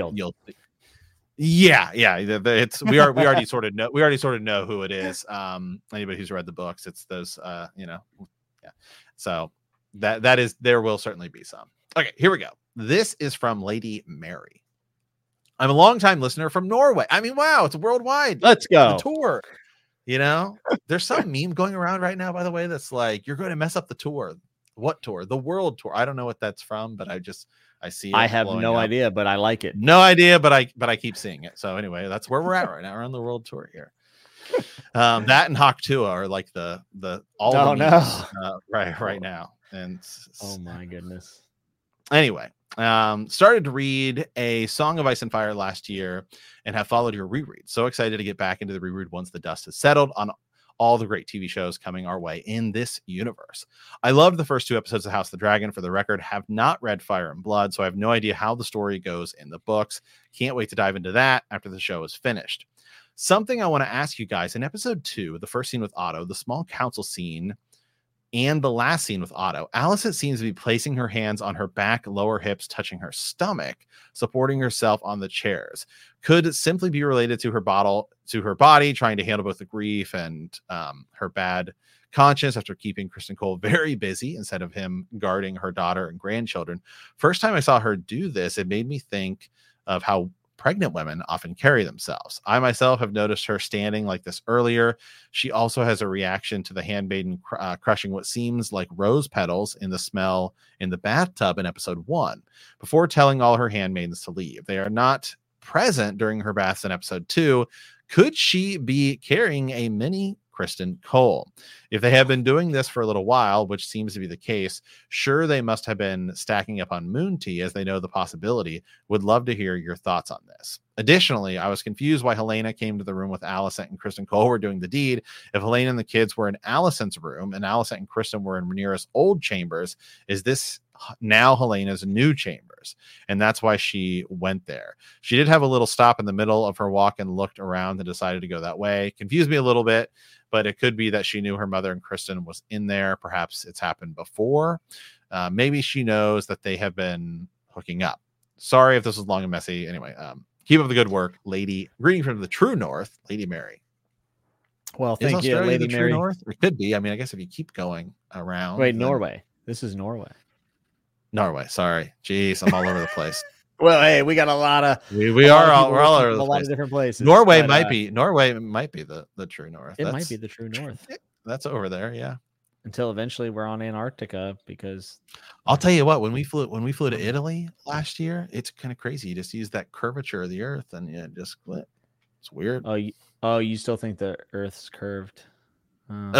yeah. It's we already sort of know who it is. Anybody who's read the books, it's those yeah. So that is, there will certainly be some. Okay, here we go. This is from Lady Mary. I'm a longtime listener from Norway. I mean, wow, it's worldwide. Let's go. The tour. There's some meme going around right now, by the way, that's like, you're going to mess up the tour. What tour? The world tour. I don't know what that's from, but I see it. I have no idea, but I like it. No idea, but I keep seeing it. So anyway, that's where we're at right now. We're on the world tour here. That and Hawk Tuah are like the right now. And oh my goodness. Anyway, started to read A Song of Ice and Fire last year and have followed your reread. So excited to get back into the reread once the dust has settled on all the great TV shows coming our way in this universe. I loved the first 2 episodes of House of the Dragon. For the record, have not read Fire and Blood, so I have no idea how the story goes in the books. Can't wait to dive into that after the show is finished. Something I want to ask you guys, in episode 2, the first scene with Otto, the small council scene, and the last scene with Otto, Alicent seems to be placing her hands on her back, lower hips touching her stomach, supporting herself on the chairs. Could it simply be related to her body, trying to handle both the grief and her bad conscience after keeping Kristen Cole very busy instead of him guarding her daughter and grandchildren? First time I saw her do this, it made me think of how pregnant women often carry themselves. I myself have noticed her standing like this earlier. She also has a reaction to the handmaiden crushing what seems like rose petals in the smell in the bathtub in episode 1 before telling all her handmaidens to leave. They are not present during her baths in episode 2. Could she be carrying a mini Kristen Cole? If they have been doing this for a little while, which seems to be the case, sure, they must have been stacking up on Moon Tea as they know the possibility. Would love to hear your thoughts on this. Additionally, I was confused why Helena came to the room with Alicent and Kristen Cole were doing the deed. If Helena and the kids were in Alicent's room and Alicent and Kristen were in Rhaenyra's old chambers, is this now Helena's new chambers? And that's why she went there. She did have a little stop in the middle of her walk and looked around and decided to go that way. Confused me a little bit, but it could be that she knew her mother and Kristen was in there. Perhaps it's happened before. Maybe she knows that they have been hooking up. Sorry if this was long and messy. Anyway, keep up the good work, lady. Greeting from the true north, Lady Mary. Well, thank you, Lady Mary. North? It could be. I mean, I guess if you keep going around. Wait, Norway. This is Norway. Norway. Sorry. Jeez, I'm all over the place. Well, hey, we got a lot of we're all over a lot of different places. Norway might be the true north. It might be the true north. That's over there, yeah. Until eventually we're on Antarctica, because I'll tell you what, when we flew to Italy last year, it's kind of crazy. You just use that curvature of the earth and it just split. It's weird. You still think the Earth's curved? No,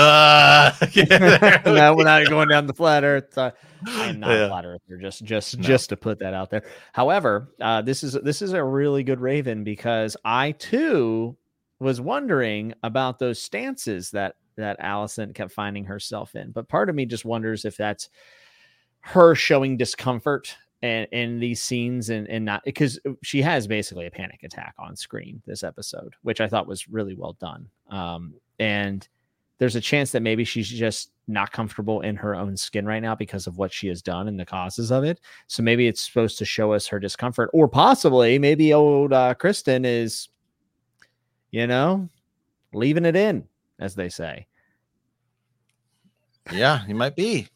we're not going down the flat Earth. I'm not a flat Earther. Just to put that out there. However, this is a really good Raven, because I too was wondering about those stances that Alicent kept finding herself in. But part of me just wonders if that's her showing discomfort and in these scenes and not, because she has basically a panic attack on screen this episode, which I thought was really well done. And there's a chance that maybe she's just not comfortable in her own skin right now because of what she has done and the causes of it. So maybe it's supposed to show us her discomfort, or possibly maybe old Kristen is, leaving it in, as they say. Yeah, he might be.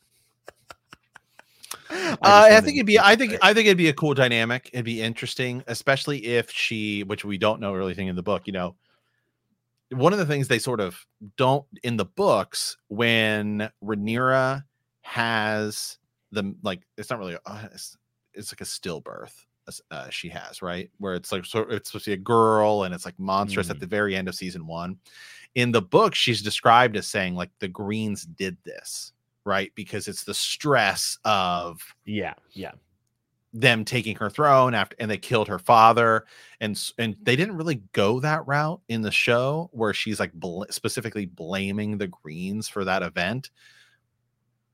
I think it'd be a cool dynamic. It'd be interesting, especially if she, which we don't know really thing in the book, one of the things they sort of don't in the books, when Rhaenyra has the, like, it's not really it's like a stillbirth she has, right, where it's like, so it's supposed to be a girl and it's like monstrous at the very end of season 1. In the book, she's described as saying like the Greens did this, right, because it's the stress of them taking her throne after, and they killed her father, and they didn't really go that route in the show where she's like specifically blaming the Greens for that event.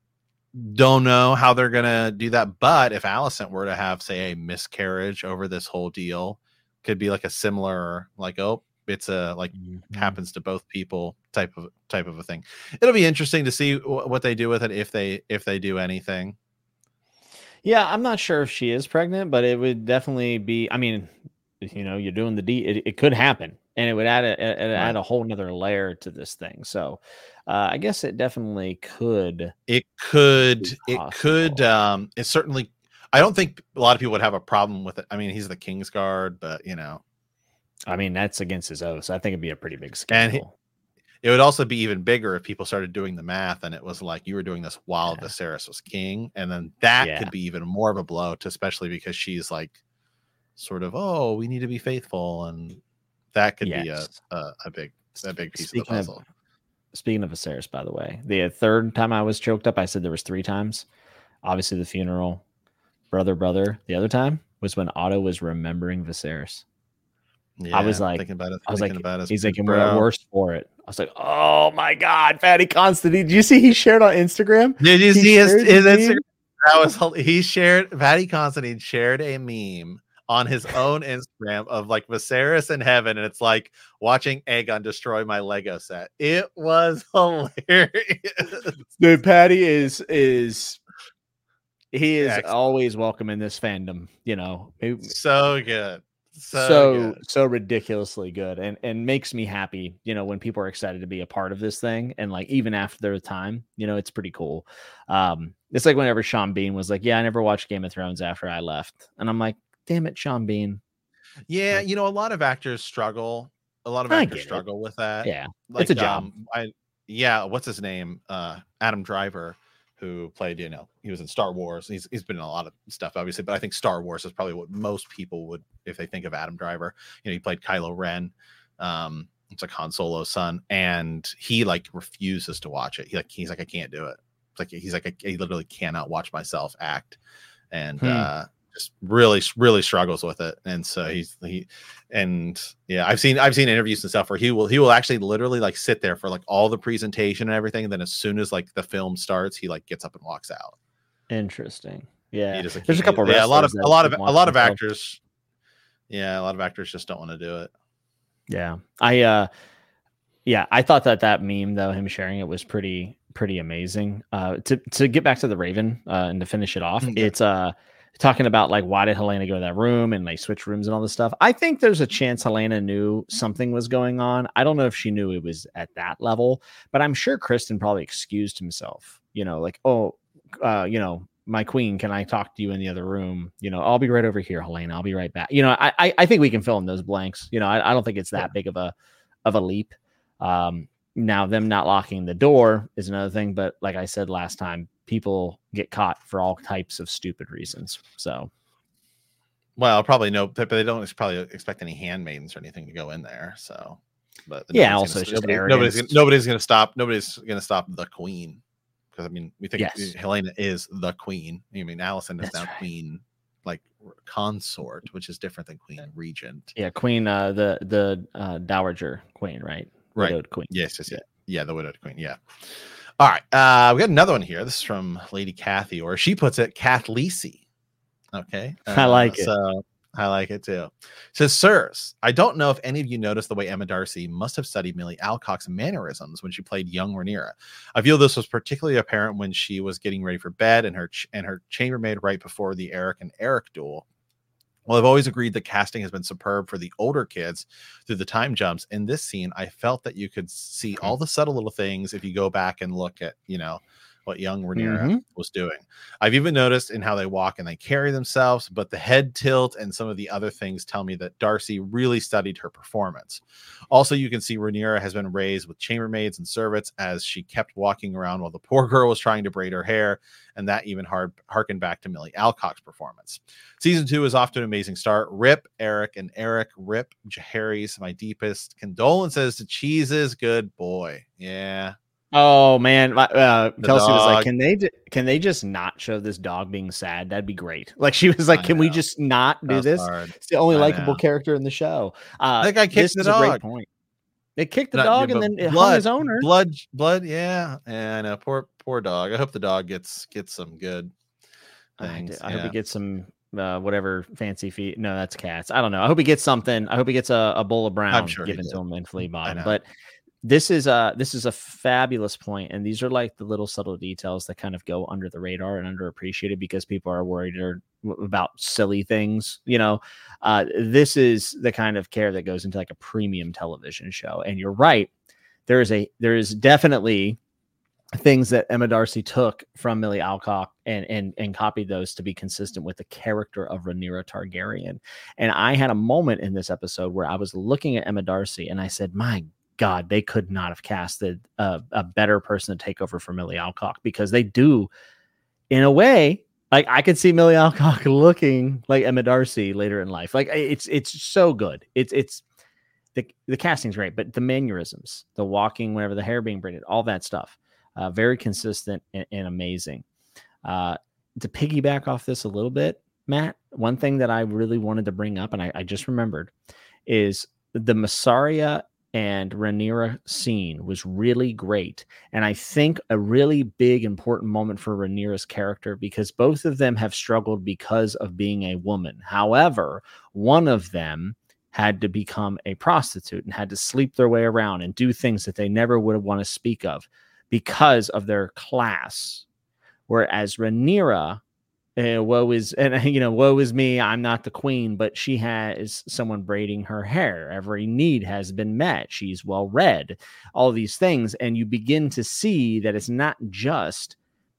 don't know how they're gonna do that. But if Alicent were to have, say, a miscarriage over this whole deal, could be like a similar, like, oh, it's a like happens to both people type of a thing. It'll be interesting to see what they do with it if they do anything. Yeah, I'm not sure if she is pregnant, but it would definitely be. I mean, you're doing the it could happen, and it would add a whole nother layer to this thing. So, I guess it definitely could. It could. It certainly. I don't think a lot of people would have a problem with it. I mean, he's the Kingsguard, but I mean, that's against his oath. So I think it'd be a pretty big scandal. It would also be even bigger if people started doing the math and it was like you were doing this while Viserys was king. And then that could be even more of a blow to, especially because she's like sort of, oh, we need to be faithful. And that could be a big piece of the puzzle. Speaking of Viserys, by the way, the third time I was choked up, I said there was 3 times. Obviously the funeral, brother. The other time was when Otto was remembering Viserys. Yeah, I was like, thinking about it. He's like, we're at worst for it. I was like, oh my God, Fatty Constantine. Did you see he shared on Instagram? Did you see his Instagram? Fatty Constantine shared a meme on his own Instagram of like Viserys in heaven, and it's like watching Aegon destroy my Lego set. It was hilarious. Dude, Patty is always welcome in this fandom, So good. So ridiculously good, and makes me happy, when people are excited to be a part of this thing, and like even after their time, it's pretty cool. It's like whenever Sean Bean was like, yeah, I never watched Game of Thrones after I left, and I'm like, damn it, Sean Bean. Yeah, a lot of actors struggle. A lot of actors struggle with that. Yeah, like, it's a job. What's his name? Adam Driver, who played, he was in Star Wars. He's been in a lot of stuff, obviously, but I think Star Wars is probably what most people would, if they think of Adam Driver. He played Kylo Ren. It's like Han Solo's son, and he like refuses to watch it. He's like, I can't do it. He's like, I literally cannot watch myself act, and just really, really struggles with it. And so I've seen interviews and stuff where he will actually literally like sit there for like all the presentation and everything, and then as soon as like the film starts, he like gets up and walks out. Interesting. Yeah, just, like, there's a couple of a lot of actors. Yeah, a lot of actors just don't want to do it. Yeah, I thought that meme though, him sharing it, was pretty amazing. To get back to the Raven and to finish it off, it's talking about like, why did Helena go to that room and they switch rooms and all this stuff. I think there's a chance Helena knew something was going on. I don't know if she knew it was at that level, but I'm sure Kristen probably excused himself, like, my queen, can I talk to you in the other room? I'll be right over here, Helena. I'll be right back. I think we can fill in those blanks. I don't think it's that big of a leap. Now them not locking the door is another thing, but like I said last time, people get caught for all types of stupid reasons. So, well, probably no, but they don't probably expect any handmaidens or anything to go in there. So, but also nobody's going to stop the queen, because I mean, we think Helena is the queen. I mean, Alicent is now queen, like consort, which is different than queen regent. Yeah, queen, the dowager queen, right? Right. Widowed queen. Yes. Yeah, the widowed queen. Yeah. All right. We got another one here. This is from Lady Kathy, or she puts it, Kathleesy. Okay. I like it. So I like it too. It says, sirs, I don't know if any of you noticed the way Emma Darcy must have studied Millie Alcock's mannerisms when she played young Rhaenyra. I feel this was particularly apparent when she was getting ready for bed and her chambermaid right before the Eric and Eric duel. Well, I've always agreed that casting has been superb for the older kids through the time jumps. In this scene, I felt that you could see all the subtle little things if you go back and look at, what young Rhaenyra was doing. I've even noticed in how they walk and they carry themselves, but the head tilt and some of the other things tell me that Darcy really studied her performance. Also, you can see Rhaenyra has been raised with chambermaids and servants as she kept walking around while the poor girl was trying to braid her hair, and that even harkened back to Millie Alcock's performance. Season 2 is off to an amazing start. Rip Eric and Eric. Rip Jaehaerys. My deepest condolences to Cheese's good boy. Yeah. Oh man, Kelsey was like, "Can they just not show this dog being sad? That'd be great." Like she was like, "Can we just not do this?" Hard. It's the only likable character in the show. That guy kicked the dog. A great point. They kicked the dog and then it hung his owner. Blood. Yeah, I know. Poor poor dog. I hope the dog gets some good things. I hope he gets some whatever fancy feet. No, that's cats. I don't know. I hope he gets something. I hope he gets a bowl of brown given to him in flea bottom. But this is a fabulous point, and these are like the little subtle details that kind of go under the radar and underappreciated because people are worried about silly things. This is the kind of care that goes into like a premium television show. And you're right, there is definitely things that Emma Darcy took from Millie Alcock and copied those to be consistent with the character of Rhaenyra Targaryen. And I had a moment in this episode where I was looking at Emma Darcy and I said, my God, they could not have casted a better person to take over for Millie Alcock, because they do, in a way, like I could see Millie Alcock looking like Emma Darcy later in life. Like it's so good. It's the casting's great, but the mannerisms, the walking, whenever the hair being braided, all that stuff. Very consistent and amazing. To piggyback off this a little bit, Matt, one thing that I really wanted to bring up, and I just remembered, is the Mysaria and Rhaenyra scene was really great. And I think a really big, important moment for Rhaenyra's character, because both of them have struggled because of being a woman. However, one of them had to become a prostitute and had to sleep their way around and do things that they never would want to speak of because of their class. Whereas Rhaenyra, woe is me, I'm not the queen, but she has someone braiding her hair. Every need has been met. She's well read, all these things. And you begin to see that it's not just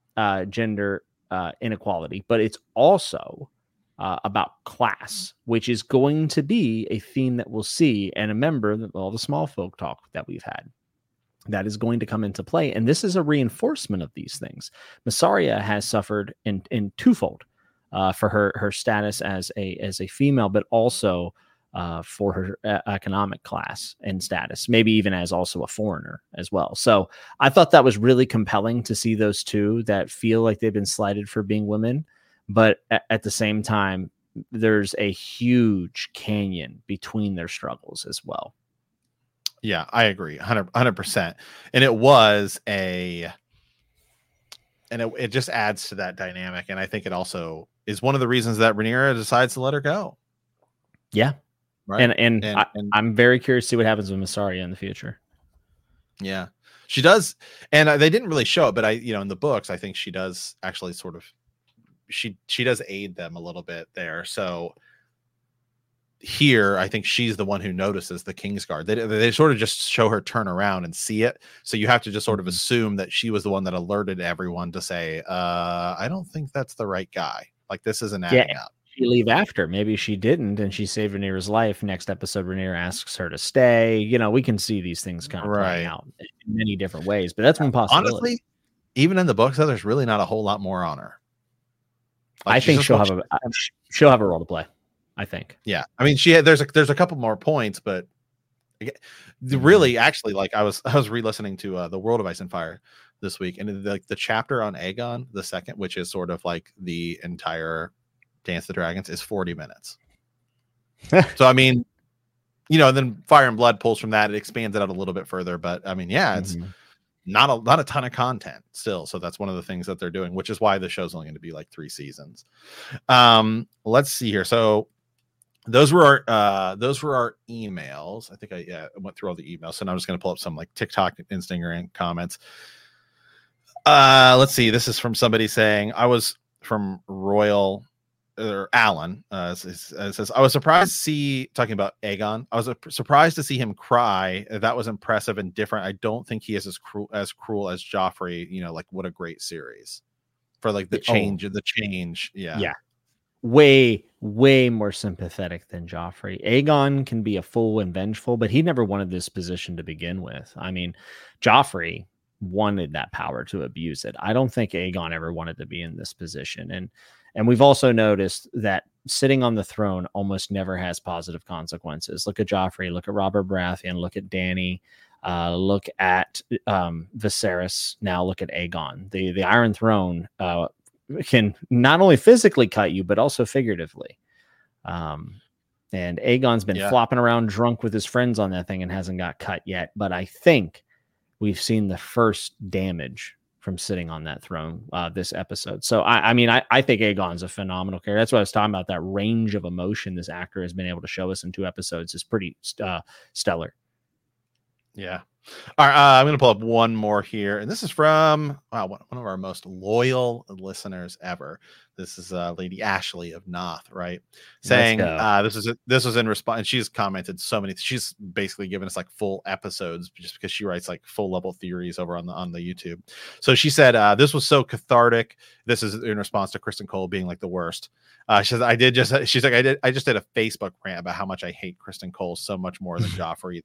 gender inequality, but it's also about class, which is going to be a theme that we'll see. And remember that all the small folk talk that we've had, that is going to come into play. And this is a reinforcement of these things. Mysaria has suffered in twofold for her status as a female, but also for her economic class and status, maybe even as also a foreigner as well. So I thought that was really compelling to see those two that feel like they've been slighted for being women, but at the same time, there's a huge canyon between their struggles as well. Yeah, I agree 100%. And it just adds to that dynamic. And I think it also is one of the reasons that Rhaenyra decides to let her go. Yeah. Right. And I'm very curious to see what happens with Mysaria in the future. Yeah, she does. And they didn't really show it, but in the books, I think she does actually sort of, she does aid them a little bit there. So here, I think she's the one who notices the Kingsguard. They sort of just show her turn around and see it. So you have to just sort of assume that she was the one that alerted everyone to say, I don't think that's the right guy. Like, this isn't adding up. She leave after. Maybe she didn't, and she saved Rhaenyra's life. Next episode, Rhaenyra asks her to stay. We can see these things kind of playing out in many different ways, but that's one possibility. Honestly, even in the books, there's really not a whole lot more on her. Like, I think she'll have a role to play. I think. Yeah. I mean, there's a couple more points, but really, actually, like I was re-listening to The World of Ice and Fire this week, and the chapter on Aegon the Second, which is sort of like the entire Dance of the Dragons, is 40 minutes. So I mean, then Fire and Blood pulls from that. It expands it out a little bit further, but I mean, yeah, it's not a ton of content still. So that's one of the things that they're doing, which is why the show's only going to be like 3 seasons. Let's see here. So those were our emails. I think I went through all the emails. So now I'm just going to pull up some like TikTok, Instagram comments. Let's see. This is from somebody saying, I was from Royal or Alan. Says, I was surprised to see, talking about Aegon, I was surprised to see him cry. That was impressive and different. I don't think he is as cruel as Joffrey. Like, what a great series for like the change. Yeah. Way more sympathetic than Joffrey. Aegon can be a fool and vengeful, but he never wanted this position to begin with. I mean, Joffrey wanted that power to abuse it. I don't think Aegon ever wanted to be in this position. And we've also noticed that sitting on the throne almost never has positive consequences. Look at Joffrey, look at Robert Baratheon, look at Dany, look at Viserys, now look at Aegon. The Iron Throne can not only physically cut you, but also figuratively. And Aegon's been flopping around drunk with his friends on that thing and hasn't got cut yet. But I think we've seen the first damage from sitting on that throne this episode. So I mean, I think Aegon's a phenomenal character. That's what I was talking about. That range of emotion this actor has been able to show us in 2 episodes is pretty stellar. Yeah. All right. I'm going to pull up one more here. And this is from one of our most loyal listeners ever. This is Lady Ashley of Noth, right? Saying this was in response. And she's commented so many. She's basically given us like full episodes just because she writes like full level theories over on the YouTube. So she said, this was so cathartic. This is in response to Kristen Cole being like the worst. She says, I just did a Facebook rant about how much I hate Kristen Cole so much more than Joffrey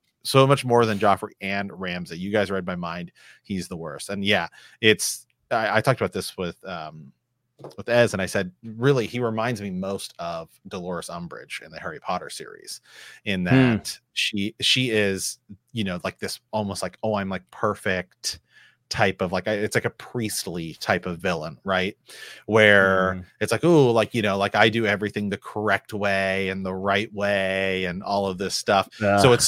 and Ramsay. You guys read my mind. He's the worst. And yeah, I talked about this with Ez, and I said, really, he reminds me most of Dolores Umbridge in the Harry Potter series, in that she is, like this almost like, oh, I'm like perfect type of like, it's like a priestly type of villain, right? Where it's like, oh, like, like I do everything the correct way and the right way and all of this stuff. So it's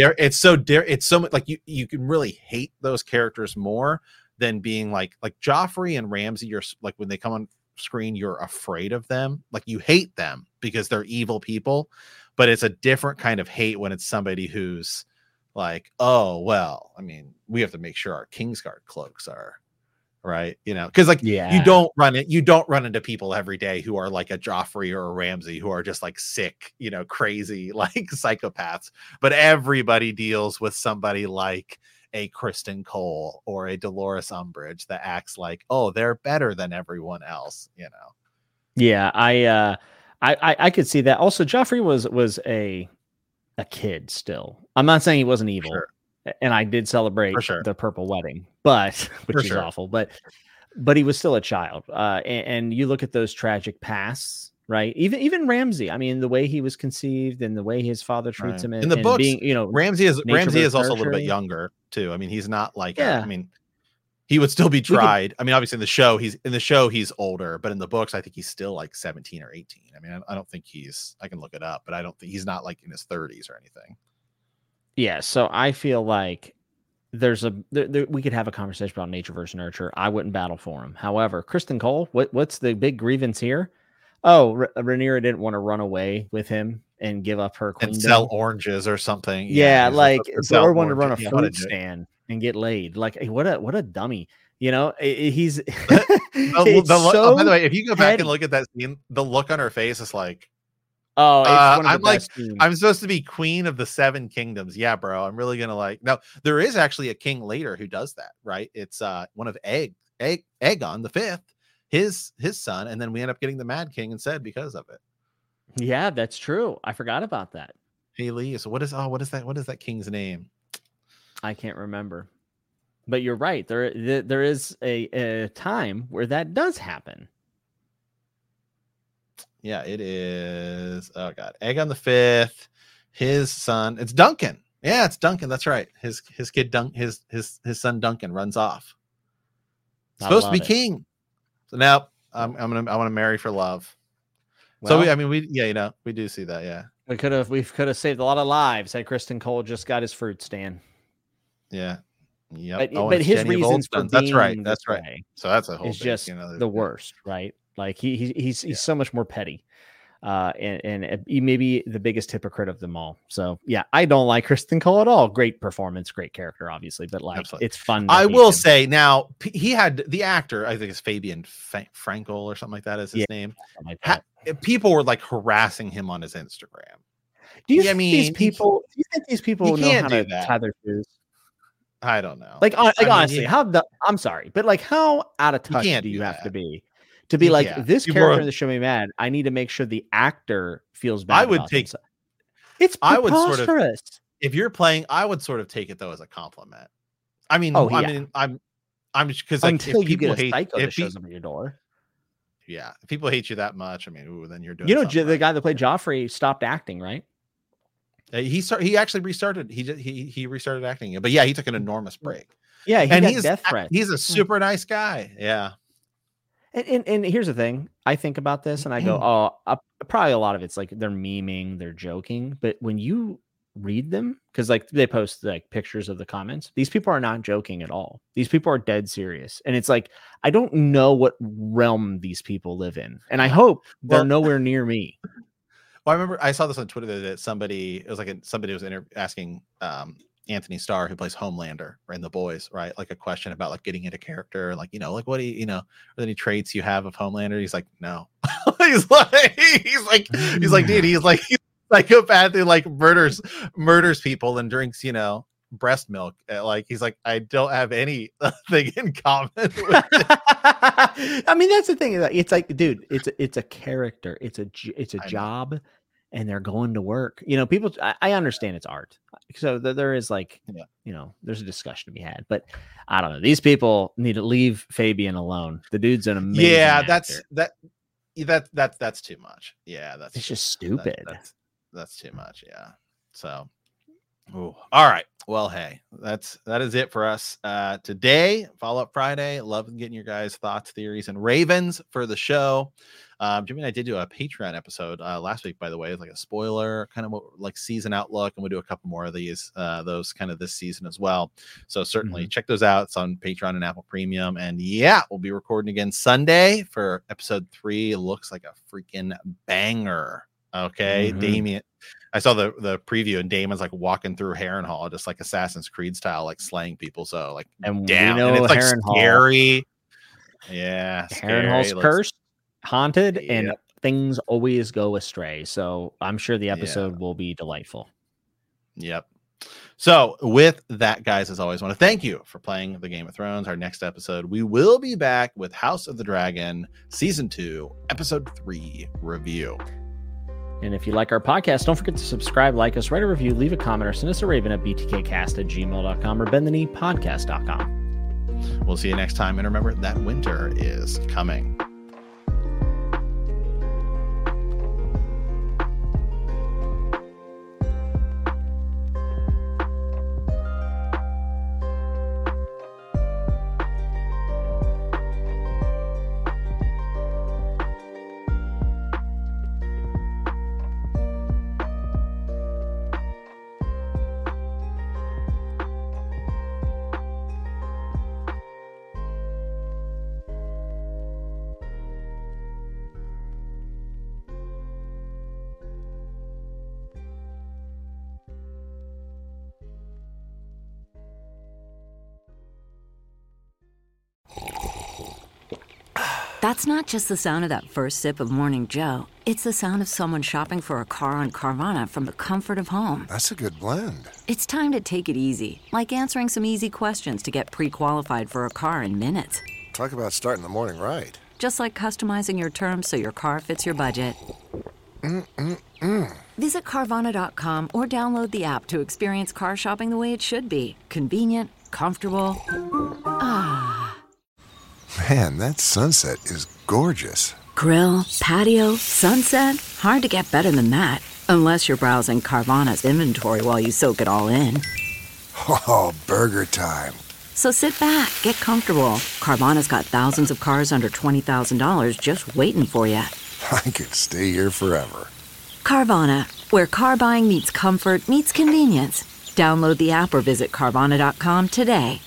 so much like you can really hate those characters more than being like Joffrey and Ramsay. You're like, when they come on screen, you're afraid of them. Like you hate them because they're evil people, but it's a different kind of hate when it's somebody who's like, oh, well, I mean, we have to make sure our Kingsguard cloaks are right, because like you don't run into people every day who are like a Joffrey or a Ramsay who are just like sick, crazy, like psychopaths. But everybody deals with somebody like a Kristen Cole or a Dolores Umbridge that acts like, oh, they're better than everyone else, Yeah, I could see that. Also, Joffrey was a kid still. I'm not saying he wasn't evil. Sure. And I did celebrate the Purple Wedding, which is awful, but he was still a child. And you look at those tragic pasts, right? Even Ramsay. I mean, the way he was conceived and the way his father treats him in the books, being, Ramsay is also a little bit younger too. I mean, he's not like, I mean, he would still be tried. I mean, obviously in the show he's older, but in the books, I think he's still like 17 or 18. I mean, I don't think I can look it up, but I don't think he's not like in his 30s or anything. Yeah. So I feel like we could have a conversation about nature versus nurture. I wouldn't battle for him. However, Kristen Cole, what's the big grievance here? Oh, Rhaenyra didn't want to run away with him and give up her queendom. And sell oranges or something. Yeah, like or wanted to run a fruit stand and get laid. Like, hey, what a dummy. He's by the way, if you go back and look at that scene, the look on her face is like, oh, I'm like, I'm supposed to be queen of the 7 kingdoms. Yeah, bro. I'm really gonna like. Now there is actually a king later who does that, right? It's one of Aegon the 5th, his son, and then we end up getting the Mad King instead because of it. Yeah, that's true. I forgot about that. Hey Lee, so what is that king's name? I can't remember. But you're right. There is a time where that does happen. Yeah, it is. Oh God, Aegon the 5th, his son. It's Duncan. Yeah, it's Duncan. That's right. His kid his son Duncan runs off. Supposed to be king. So now I want to marry for love. Well, so we do see that. Yeah, we could have saved a lot of lives had Kristen Cole just got his fruit stand. Yeah. Yep. But his Jenny for being that's right. That's right. So that's a whole. It's just the worst, right? Like he's so much more petty, and he may be the biggest hypocrite of them all. So yeah, I don't like Kristen Cole at all. Great performance, great character, obviously, but like Absolutely. It's fun. I will say now he had the actor. I think it's Fabian Frankel or something like that is his name. Like people were like harassing him on his Instagram. Do you think these people know how to tie their shoes? I don't know. Like honestly, I'm sorry, but like how out of touch do you have to be like this character in the show me mad? I need to make sure the actor feels bad. I would take himself. It's preposterous. If you're playing, I would sort of take it though as a compliment. I mean, I'm because like, until you get a psycho that shows up at your door. Yeah, if people hate you that much, I mean, then you're doing. The guy that played Joffrey stopped acting, right? He actually restarted. He restarted acting, but yeah, he took an enormous break. Yeah, he's death threats. He's a super nice guy. Yeah. And here's the thing. I think about this and I go, probably a lot of it's like they're memeing, they're joking. But when you read them because like they post like pictures of the comments. These people are not joking at all. These people are dead serious. And it's like, I don't know what realm these people live in. And I hope they're nowhere near me. Well, I remember I saw this on Twitter that somebody was asking Anthony Starr, who plays Homelander in The Boys, right? Like a question about like getting into character, like, you know, like what do you know, are there any traits you have of Homelander? He's like, no. he's like, dude, he's psychopath who like murders people and drinks, you know, breast milk. Like he's like, I don't have anything in common with it. I mean, that's the thing. It's like, dude, it's a character. It's a job, and they're going to work. You know, people. I understand it's art, so there is like, you know, there's a discussion to be had. But I don't know. These people need to leave Fabian alone. The dude's an amazing actor. That's too much. Yeah, it's just stupid. That's too much. Yeah. So, all right. Well, hey, that is it for us today. Follow Up Friday. Love getting your guys' thoughts, theories, and ravens for the show. Jimmy and I did do a Patreon episode last week, by the way, like a spoiler kind of like season outlook, and we'll do a couple more of those kind of this season as well. So certainly check those out. It's on Patreon and Apple Premium. And yeah, we'll be recording again Sunday for episode 3. It looks like a freaking banger. Okay, Damien. I saw the preview, and Damon's like walking through Harrenhal, just like Assassin's Creed style, like slaying people. So like, and down, we know and it's like Harrenhal, scary. Yeah, Harrenhal's cursed, haunted, and things always go astray. So I'm sure the episode will be delightful. Yep. So with that, guys, as always, I want to thank you for playing the Game of Thrones. Our next episode, we will be back with House of the Dragon, Season 2, Episode 3 review. And if you like our podcast, don't forget to subscribe, like us, write a review, leave a comment, or send us a raven at btkcast@gmail.com or bendtheneknee.podcast.com. We'll see you next time. And remember that winter is coming. That's not just the sound of that first sip of Morning Joe. It's the sound of someone shopping for a car on Carvana from the comfort of home. That's a good blend. It's time to take it easy, like answering some easy questions to get pre-qualified for a car in minutes. Talk about starting the morning right. Just like customizing your terms so your car fits your budget. Visit Carvana.com or download the app to experience car shopping the way it should be. Convenient, comfortable. Man, that sunset is gorgeous. Grill, patio, sunset. Hard to get better than that. Unless you're browsing Carvana's inventory while you soak it all in. Oh, burger time. So sit back, get comfortable. Carvana's got thousands of cars under $20,000 just waiting for you. I could stay here forever. Carvana, where car buying meets comfort meets convenience. Download the app or visit Carvana.com today.